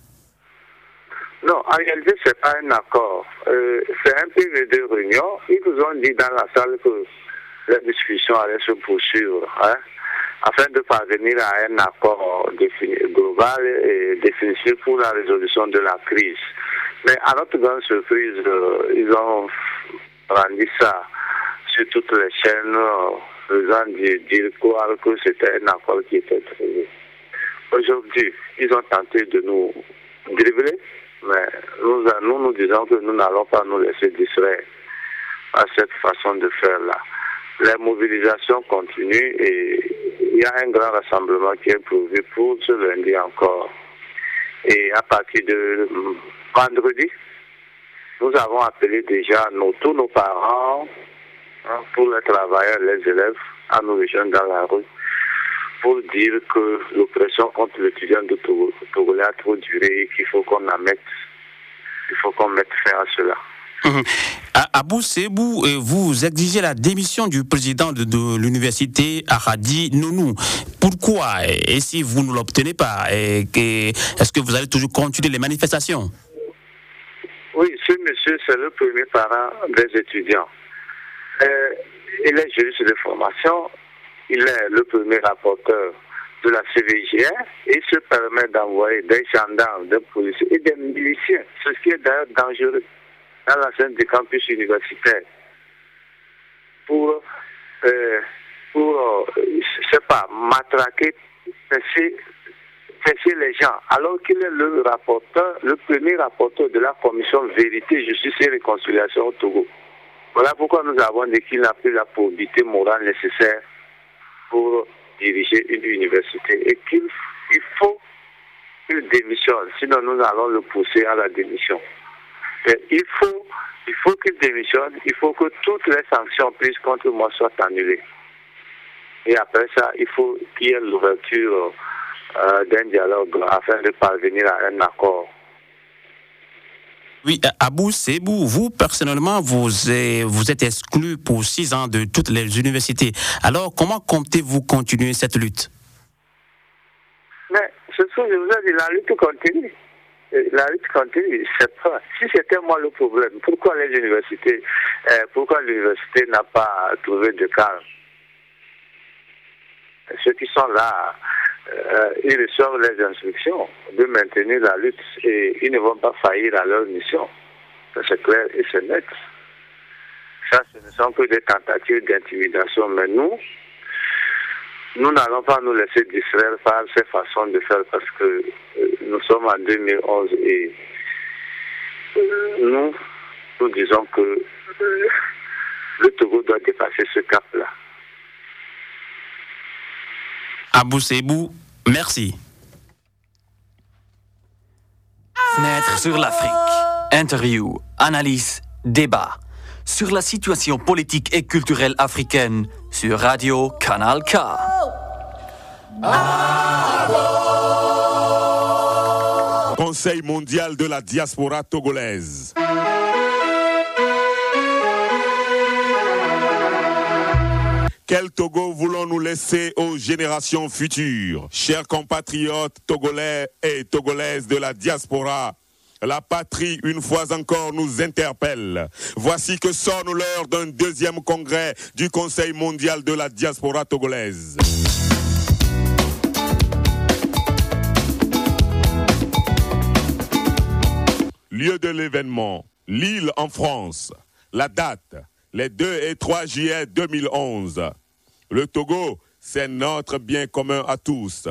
[SPEAKER 10] Non, en réalité, ce n'est pas un accord. Euh, c'est un P V de réunion. Ils nous ont dit dans la salle que la discussion allait se poursuivre, hein, afin de parvenir à un accord global et définitif pour la résolution de la crise. Mais à notre grande surprise, euh, ils ont rendu ça sur toutes les chaînes, euh, faisant dire, dire croire que c'était un accord qui était trouvé. Aujourd'hui, ils ont tenté de nous dribbler, mais nous, nous nous disons que nous n'allons pas nous laisser distraire à cette façon de faire-là. Les mobilisations continuent et il y a un grand rassemblement qui est prévu pour ce lundi encore. Et à partir de vendredi, nous avons appelé déjà nos, tous nos parents, hein, pour les travailleurs, les élèves, à nous rejoindre dans la rue, pour dire que l'oppression contre l'étudiant de Togo, Togolais a trop duré et qu'il faut qu'on la mette, il faut qu'on mette fin à cela.
[SPEAKER 2] Mmh. Abou Sebou, vous exigez la démission du président de, de l'université Aradi Nounou. Pourquoi? Et si vous ne l'obtenez pas, et que, est-ce que vous allez toujours continuer les manifestations?
[SPEAKER 10] Oui, ce monsieur, c'est le premier parent des étudiants. Euh, il est juriste de formation, il est le premier rapporteur de la C V G R et il se permet d'envoyer des gendarmes, des policiers et des miliciens, ce qui est d'ailleurs dangereux dans la scène du campus universitaire pour, euh, pour euh, je sais pas, matraquer, fesser, fesser les gens, alors qu'il est le rapporteur, le premier rapporteur de la commission Vérité, Justice et Réconciliation au Togo. Voilà pourquoi nous avons dit qu'il n'a plus la probité morale nécessaire pour diriger une université et qu'il il faut qu'il démissionne, sinon nous allons le pousser à la démission. Et il faut, il faut qu'il démissionne, il faut que toutes les sanctions prises contre moi soient annulées. Et après ça, il faut qu'il y ait l'ouverture euh, d'un dialogue afin de parvenir à un accord.
[SPEAKER 2] Oui, Abou Sebou, vous personnellement, vous êtes, vous êtes exclu pour six ans de toutes les universités. Alors, comment comptez-vous continuer cette lutte?
[SPEAKER 10] Mais ce que je vous ai dit, la lutte continue. La lutte continue, c'est pas. Si c'était moi le problème, pourquoi les universités, euh, pourquoi l'université n'a pas trouvé de calme? Ceux qui sont là, euh, ils reçoivent les instructions de maintenir la lutte et ils ne vont pas faillir à leur mission. Ça, c'est clair et c'est net. Ça, ce ne sont que des tentatives d'intimidation, mais nous, nous n'allons pas nous laisser distraire par ces façons de faire parce que euh, nous sommes en deux mille onze et euh, nous, nous disons que euh, le Togo doit dépasser ce cap-là.
[SPEAKER 2] Abou Sebou, merci.
[SPEAKER 11] Fenêtre sur l'Afrique. Interview, analyse, débat sur la situation politique et culturelle africaine sur Radio Canal K.
[SPEAKER 8] Conseil mondial de la diaspora togolaise. Quel Togo voulons-nous laisser aux générations futures? Chers compatriotes togolais et togolaises de la diaspora, la patrie, une fois encore, nous interpelle. Voici que sonne l'heure d'un deuxième congrès du Conseil mondial de la diaspora togolaise. Lieu de l'événement, Lille en France. La date, les deux et trois juillet deux mille onze. Le Togo, c'est notre bien commun à tous.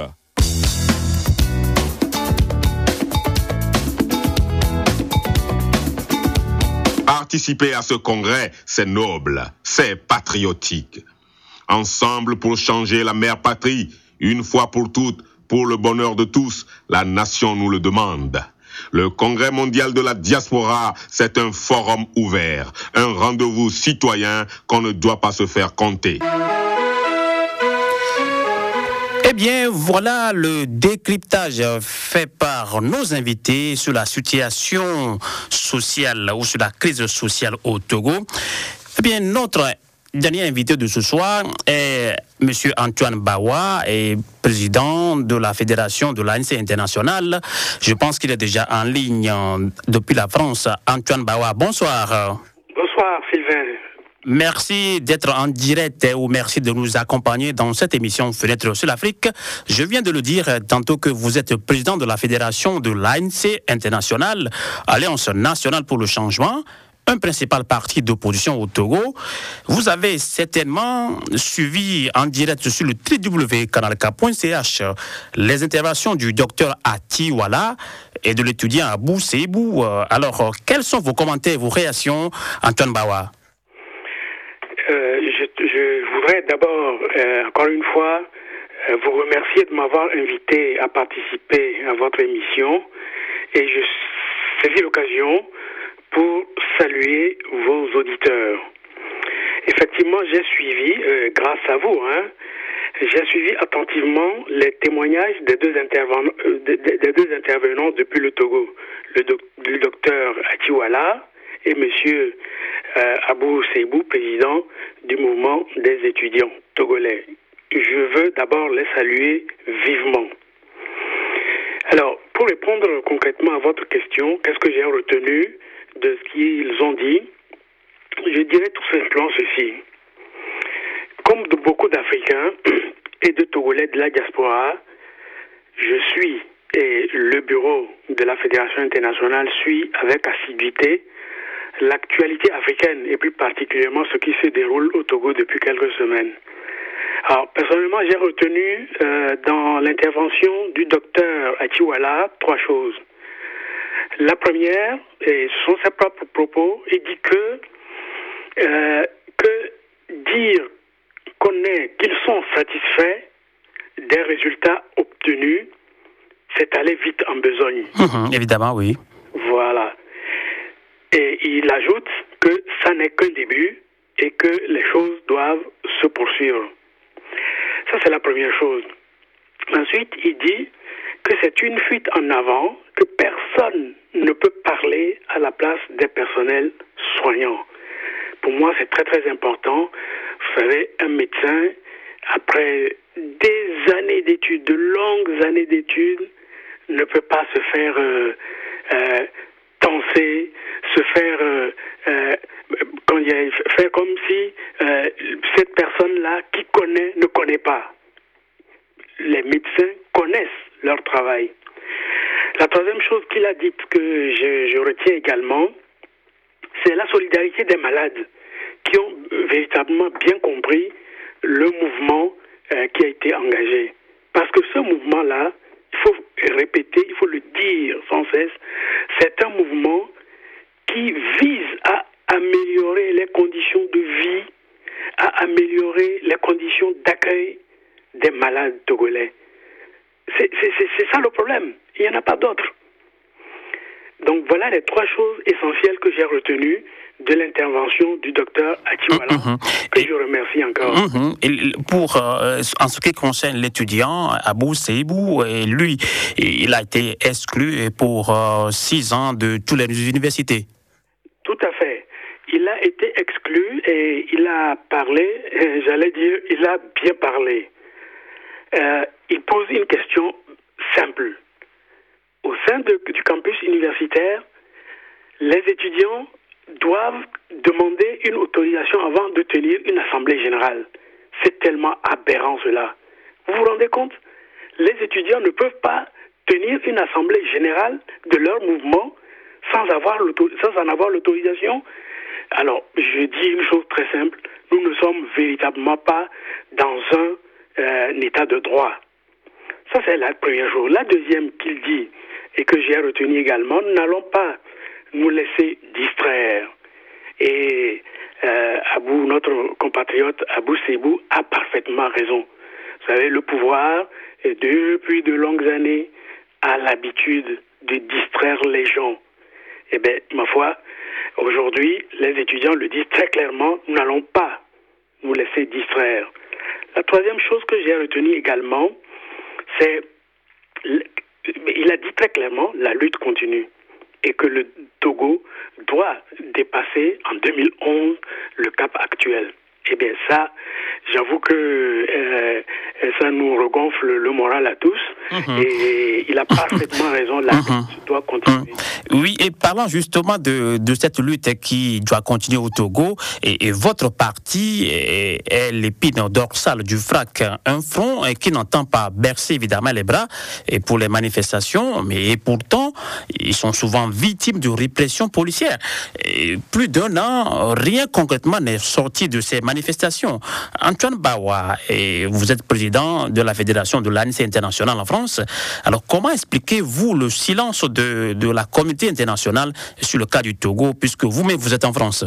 [SPEAKER 8] Participer à ce congrès, c'est noble, c'est patriotique. Ensemble pour changer la mère patrie, une fois pour toutes, pour le bonheur de tous, la nation nous le demande. Le Congrès mondial de la diaspora, c'est un forum ouvert, un rendez-vous citoyen qu'on ne doit pas se faire compter.
[SPEAKER 2] Eh bien, voilà le décryptage fait par nos invités sur la situation sociale ou sur la crise sociale au Togo. Eh bien, notre dernier invité de ce soir est M. Antoine Bawa, et président de la Fédération de l'A N C internationale. Je pense qu'il est déjà en ligne depuis la France. Antoine Bawa, bonsoir.
[SPEAKER 12] Bonsoir, Sylvain.
[SPEAKER 2] Merci d'être en direct ou merci de nous accompagner dans cette émission Fenêtre sur l'Afrique. Je viens de le dire tantôt que vous êtes président de la Fédération de l'A N C internationale, Alliance nationale pour le changement, un principal parti d'opposition au Togo. Vous avez certainement suivi en direct sur le w w w point canal k point c h les interventions du docteur Ati Wala et de l'étudiant Abou Seibou. Alors, quels sont vos commentaires, vos réactions, Antoine Bawa?
[SPEAKER 12] Euh, je, je voudrais d'abord, euh, encore une fois, euh, vous remercier de m'avoir invité à participer à votre émission, et je saisis l'occasion pour saluer vos auditeurs. Effectivement, j'ai suivi, euh, grâce à vous, hein, j'ai suivi attentivement les témoignages des deux, interven- euh, des, des deux intervenants depuis le Togo, le, doc- le docteur Ati Wala et monsieur euh, Abou Seibou, président du mouvement des étudiants togolais. Je veux d'abord les saluer vivement. Alors, pour répondre concrètement à votre question, qu'est-ce que j'ai retenu de ce qu'ils ont dit? Je dirais tout simplement ceci. Comme de beaucoup d'Africains et de Togolais de la diaspora, je suis, et le bureau de la Fédération internationale suit avec assiduité l'actualité africaine et plus particulièrement ce qui se déroule au Togo depuis quelques semaines. Alors, personnellement, j'ai retenu euh, dans l'intervention du docteur Ati Wala trois choses. La première, et ce sont ses propres propos, il dit que, euh, que dire qu'on est, qu'ils sont satisfaits des résultats obtenus, c'est aller vite en besogne.
[SPEAKER 2] Mmh, évidemment, oui.
[SPEAKER 12] Voilà. Et il ajoute que ça n'est qu'un début et que les choses doivent se poursuivre. Ça, c'est la première chose. Ensuite, il dit que c'est une fuite en avant, que personne ne peut parler à la place des personnels soignants. Pour moi, c'est très très important. Vous savez, un médecin, après des années d'études, de longues années d'études, ne peut pas se faire euh, euh, tenser, se faire, euh, euh, quand il y a, faire comme si euh, cette personne-là qui connaît ne connaît pas. Les médecins connaissent leur travail. La troisième chose qu'il a dite que je, je retiens également, c'est la solidarité des malades qui ont véritablement bien compris le mouvement euh, qui a été engagé. Parce que ce mouvement-là, il faut répéter, il faut le dire sans cesse, c'est un mouvement qui vise à améliorer les conditions de vie, à améliorer les conditions d'accueil des malades togolais. C'est, c'est, c'est, c'est ça le problème. Il n'y en a pas d'autre. Donc voilà les trois choses essentielles que j'ai retenues de l'intervention du docteur Ati Wala, mmh, que et, je remercie encore.
[SPEAKER 2] Mmh, et pour, euh, en ce qui concerne l'étudiant, Abou Seibou, et lui, il a été exclu pour euh, six ans de toutes les universités.
[SPEAKER 12] Tout à fait. Il a été exclu et il a parlé, j'allais dire, il a bien parlé. Euh, il pose une question simple. Au sein de, du campus universitaire, les étudiants doivent demander une autorisation avant de tenir une assemblée générale. C'est tellement aberrant cela. Vous vous rendez compte? Les étudiants ne peuvent pas tenir une assemblée générale de leur mouvement sans, avoir sans en avoir l'autorisation. Alors, je dis une chose très simple. Nous ne sommes véritablement pas dans un, euh, un état de droit. Ça, c'est la première chose. La deuxième qu'il dit, et que j'ai retenu également, nous n'allons pas nous laisser distraire. Et euh, Abou, notre compatriote Abou Seibou a parfaitement raison. Vous savez, le pouvoir, depuis de longues années, a l'habitude de distraire les gens. Eh bien, ma foi, aujourd'hui, les étudiants le disent très clairement, nous n'allons pas nous laisser distraire. La troisième chose que j'ai retenue également, c'est, il a dit très clairement, la lutte continue et que le Togo doit dépasser en deux mille onze le cap actuel. Eh bien ça, j'avoue que euh, ça nous regonfle le moral à tous. Mmh. Et il a parfaitement raison, la lutte mmh. doit continuer.
[SPEAKER 2] Mmh. Oui, et parlant justement de, de cette lutte qui doit continuer au Togo, et, et votre parti est, est l'épine dorsale du F R A C, un front qui n'entend pas bercer évidemment les bras et pour les manifestations, mais pourtant, ils sont souvent victimes de répression policière. Et plus d'un an, rien concrètement n'est sorti de ces manifestations. Manifestation. Antoine Bawa, et vous êtes président de la Fédération de l'A N C internationale en France. Alors, comment expliquez-vous le silence de, de la communauté internationale sur le cas du Togo, puisque vous-même vous êtes en France?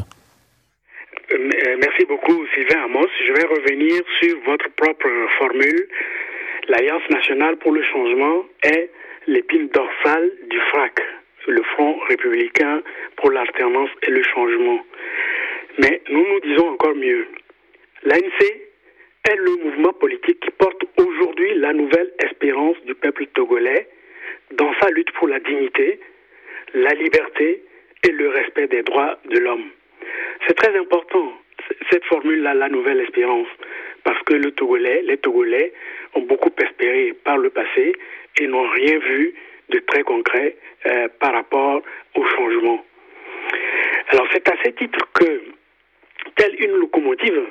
[SPEAKER 12] Merci beaucoup, Sylvain Amos. Je vais revenir sur votre propre formule. L'Alliance nationale pour le changement est l'épine dorsale du F R A C, le Front républicain pour l'alternance et le changement. Mais nous nous disons encore mieux. L'A N C est le mouvement politique qui porte aujourd'hui la nouvelle espérance du peuple togolais dans sa lutte pour la dignité, la liberté et le respect des droits de l'homme. C'est très important, cette formule-là, la nouvelle espérance, parce que le Togolais, les Togolais ont beaucoup espéré par le passé et n'ont rien vu de très concret euh, par rapport au changement. Alors c'est à ce titre que, telle une locomotive,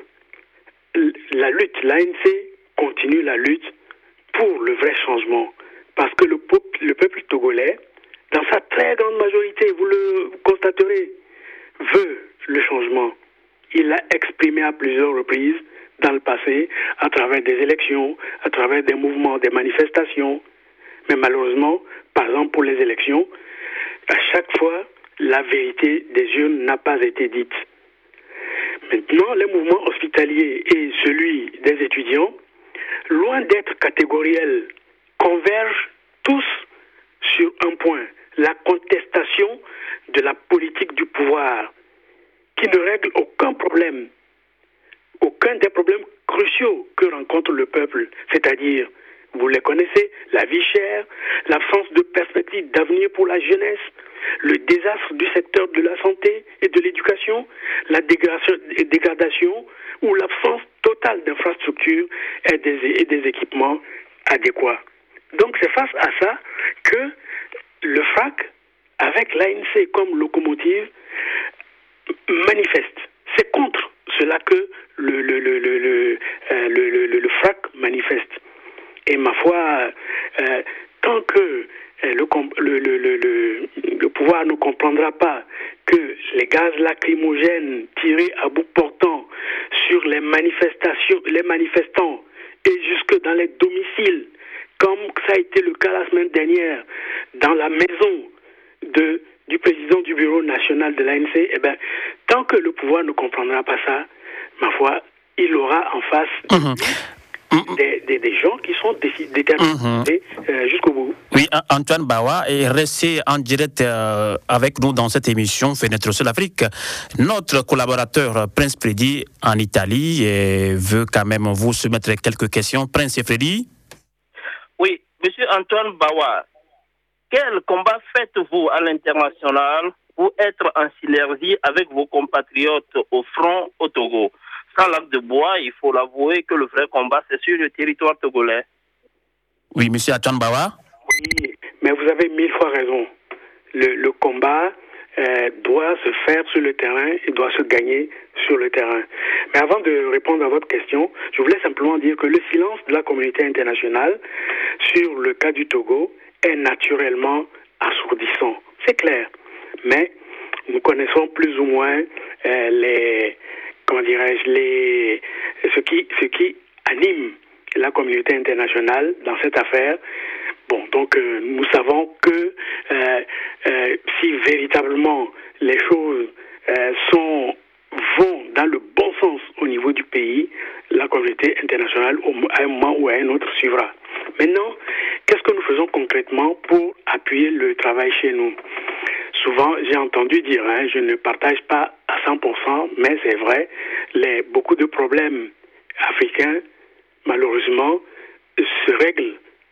[SPEAKER 12] la lutte, l'A N C continue la lutte pour le vrai changement. Parce que le peuple, le peuple togolais, dans sa très grande majorité, vous le constaterez, veut le changement. Il l'a exprimé à plusieurs reprises dans le passé, à travers des élections, à travers des mouvements, des manifestations. Mais malheureusement, par exemple pour les élections, à chaque fois, la vérité des urnes n'a pas été dite. Maintenant, les mouvements hospitaliers et celui des étudiants, loin d'être catégoriels, convergent tous sur un point, la contestation de la politique du pouvoir, qui ne règle aucun problème, aucun des problèmes cruciaux que rencontre le peuple, c'est-à-dire, vous les connaissez, la vie chère, l'absence de perspective d'avenir pour la jeunesse, le désastre du secteur de la santé et de l'éducation, la dégradation, dégradation ou l'absence totale d'infrastructures et des, et des équipements adéquats. Donc c'est face à ça que le F R A C, avec l'A N C comme locomotive, manifeste. C'est contre cela que le, le, le, le, le, euh, le, le, le F R A C manifeste. Et ma foi, euh, tant que euh, le, le, le, le, le pouvoir ne comprendra pas que les gaz lacrymogènes tirés à bout portant sur les manifestations, les manifestants et jusque dans les domiciles, comme ça a été le cas la semaine dernière dans la maison de, du président du bureau national de l'A N C, eh ben, tant que le pouvoir ne comprendra pas ça, ma foi, il aura en face mmh. Des, des, des gens qui sont déterminés mmh. euh, jusqu'au bout.
[SPEAKER 2] Oui, Antoine Bawa est resté en direct euh, avec nous dans cette émission Fenêtre sur l'Afrique. Notre collaborateur Prince Freddy en Italie et veut quand même vous soumettre quelques questions. Prince Freddy.
[SPEAKER 13] Oui, Monsieur Antoine Bawa, quel combat faites-vous à l'international pour être en synergie avec vos compatriotes au front au Togo? Sans l'acte de bois, il faut l'avouer que le vrai combat, c'est sur le territoire togolais.
[SPEAKER 2] Oui, monsieur Antoine Bawa.
[SPEAKER 12] Oui, mais vous avez mille fois raison. Le, le combat euh, doit se faire sur le terrain et doit se gagner sur le terrain. Mais avant de répondre à votre question, je voulais simplement dire que le silence de la communauté internationale sur le cas du Togo est naturellement assourdissant. C'est clair. Mais nous connaissons plus ou moins euh, les... comment dirais-je, les, ce qui, ce qui anime la communauté internationale dans cette affaire. Bon, donc euh, nous savons que euh, euh, si véritablement les choses euh, sont, vont dans le bon sens au niveau du pays, la communauté internationale, à un moment ou à un autre, suivra. Maintenant, qu'est-ce que nous faisons concrètement pour appuyer le travail chez nous? Souvent, j'ai entendu dire, hein, je ne partage pas à cent pour cent, mais c'est vrai, les, beaucoup de problèmes africains, malheureusement, se règlent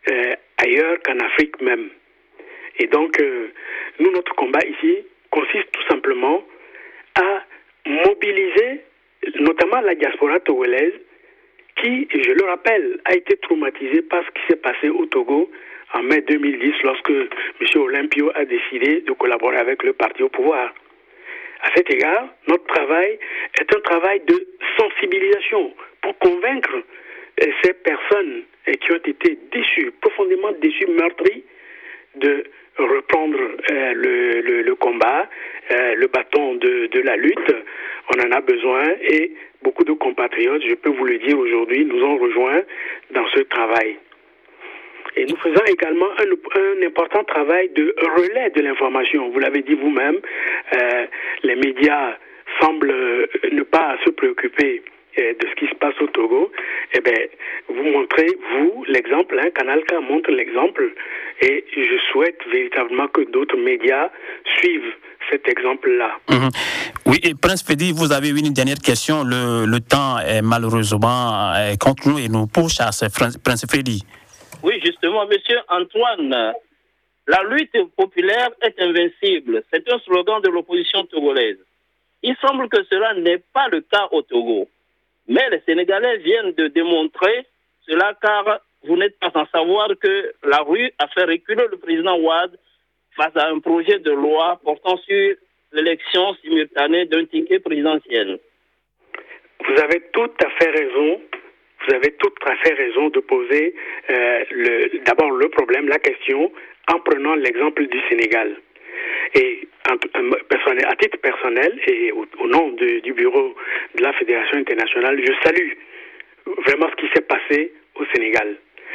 [SPEAKER 12] euh, ailleurs qu'en Afrique même. Et donc, euh, nous, notre combat ici consiste tout simplement à mobiliser notamment la diaspora togolaise qui, je le rappelle, a été traumatisée par ce qui s'est passé au Togo en mai deux mille dix lorsque M. Olympio a décidé de collaborer avec le parti au pouvoir. À cet égard, notre travail est un travail de sensibilisation pour convaincre ces personnes qui ont été déçues, profondément déçues, meurtries, de reprendre euh, le, le, le combat, euh, le bâton de, de la lutte. On en a besoin et beaucoup de compatriotes, je peux vous le dire aujourd'hui, nous ont rejoints dans ce travail. Et nous faisons également un, un important travail de relais de l'information. Vous l'avez dit vous-même, euh, les médias semblent ne pas se préoccuper de ce qui se passe au Togo. Eh bien, vous montrez, vous, l'exemple, hein, Canal K montre l'exemple, et je souhaite véritablement que d'autres médias suivent cet exemple-là.
[SPEAKER 2] Mmh. Oui, et Prince Fedi, vous avez une dernière question. Le, le temps est malheureusement contre nous et nous pousse à ce Prince Fedi.
[SPEAKER 13] Oui, justement, monsieur Antoine, la lutte populaire est invincible. C'est un slogan de l'opposition togolaise. Il semble que cela n'est pas le cas au Togo. Mais les Sénégalais viennent de démontrer cela car vous n'êtes pas sans savoir que la rue a fait reculer le président Ouad face à un projet de loi portant sur l'élection simultanée d'un ticket présidentiel.
[SPEAKER 12] Vous avez tout à fait raison. Vous avez tout à fait raison de poser euh, le, d'abord le problème, la question, en prenant l'exemple du Sénégal. Et à titre personnel et au, au nom de, du bureau de la Fédération internationale, je salue vraiment ce qui s'est passé au Sénégal.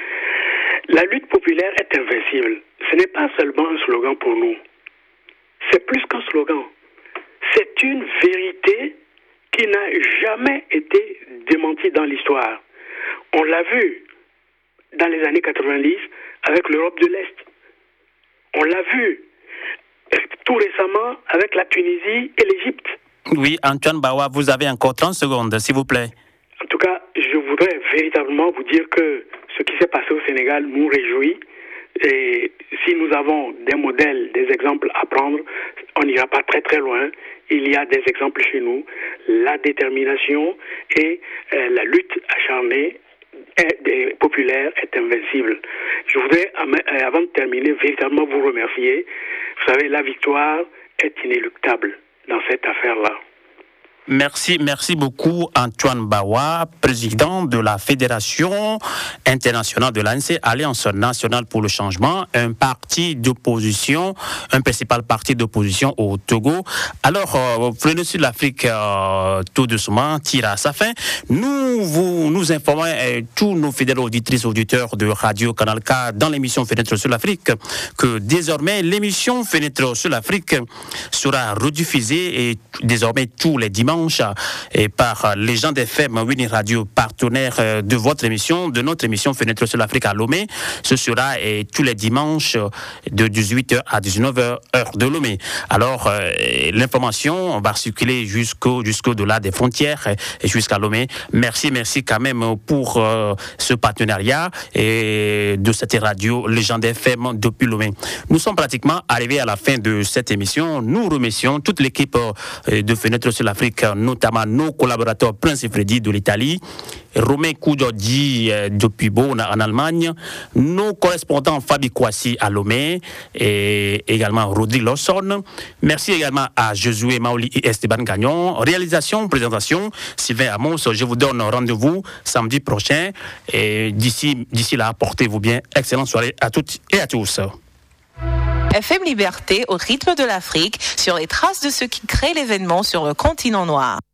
[SPEAKER 12] La lutte populaire est invincible. Ce n'est pas seulement un slogan pour nous. C'est plus qu'un slogan. C'est une vérité qui n'a jamais été démentie dans l'histoire. On l'a vu dans les années quatre-vingt-dix avec l'Europe de l'Est. On l'a vu tout récemment avec la Tunisie et l'Égypte.
[SPEAKER 2] Oui, Antoine Bawa, vous avez encore trente secondes, s'il vous plaît.
[SPEAKER 12] En tout cas, je voudrais véritablement vous dire que ce qui s'est passé au Sénégal nous réjouit. Et si nous avons des modèles, des exemples à prendre, on n'ira pas très très loin. Il y a des exemples chez nous. La détermination et euh, la lutte acharnée des populaires est invincible. Je voudrais, avant de terminer, véritablement vous remercier. Vous savez, la victoire est inéluctable dans cette affaire-là.
[SPEAKER 2] Merci, merci beaucoup Antoine Bawa, président de la Fédération internationale de l'A N C, Alliance nationale pour le changement, un parti d'opposition, un principal parti d'opposition au Togo. Alors, euh, Frédéric sur l'Afrique, euh, tout doucement, tire à sa fin. Nous vous nous informons euh, tous nos fidèles auditrices, auditeurs de Radio Canal K dans l'émission Fenêtre sur l'Afrique que désormais l'émission Fenêtre sur l'Afrique sera rediffusée et désormais tous les dimanches et par les gens des F M Winnie Radio, partenaire de votre émission, de notre émission Fenêtre sur l'Afrique à Lomé. Ce sera et tous les dimanches de dix-huit heures à dix-neuf heures, heure de Lomé. Alors, euh, l'information va circuler jusqu'au, jusqu'au-delà des frontières et jusqu'à Lomé. Merci, merci quand même pour euh, ce partenariat et de cette radio légendaire F M depuis Lomé. Nous sommes pratiquement arrivés à la fin de cette émission. Nous remercions toute l'équipe euh, de Fenêtre sur l'Afrique, notamment nos collaborateurs Prince Freddy de l'Italie, Romain Koudjodi euh, depuis Bonn en Allemagne, nos correspondants Fabi Kouassi à Lomé et également Rodrigue Lawson. Merci également à Josué Maoli et Esteban Gagnon. Réalisation, présentation, Sylvain Amos. Je vous donne rendez-vous samedi prochain et d'ici, d'ici là, portez-vous bien. Excellente soirée à toutes et à tous.
[SPEAKER 14] F M Liberté au rythme de l'Afrique, sur les traces de ceux qui créent l'événement sur le continent noir.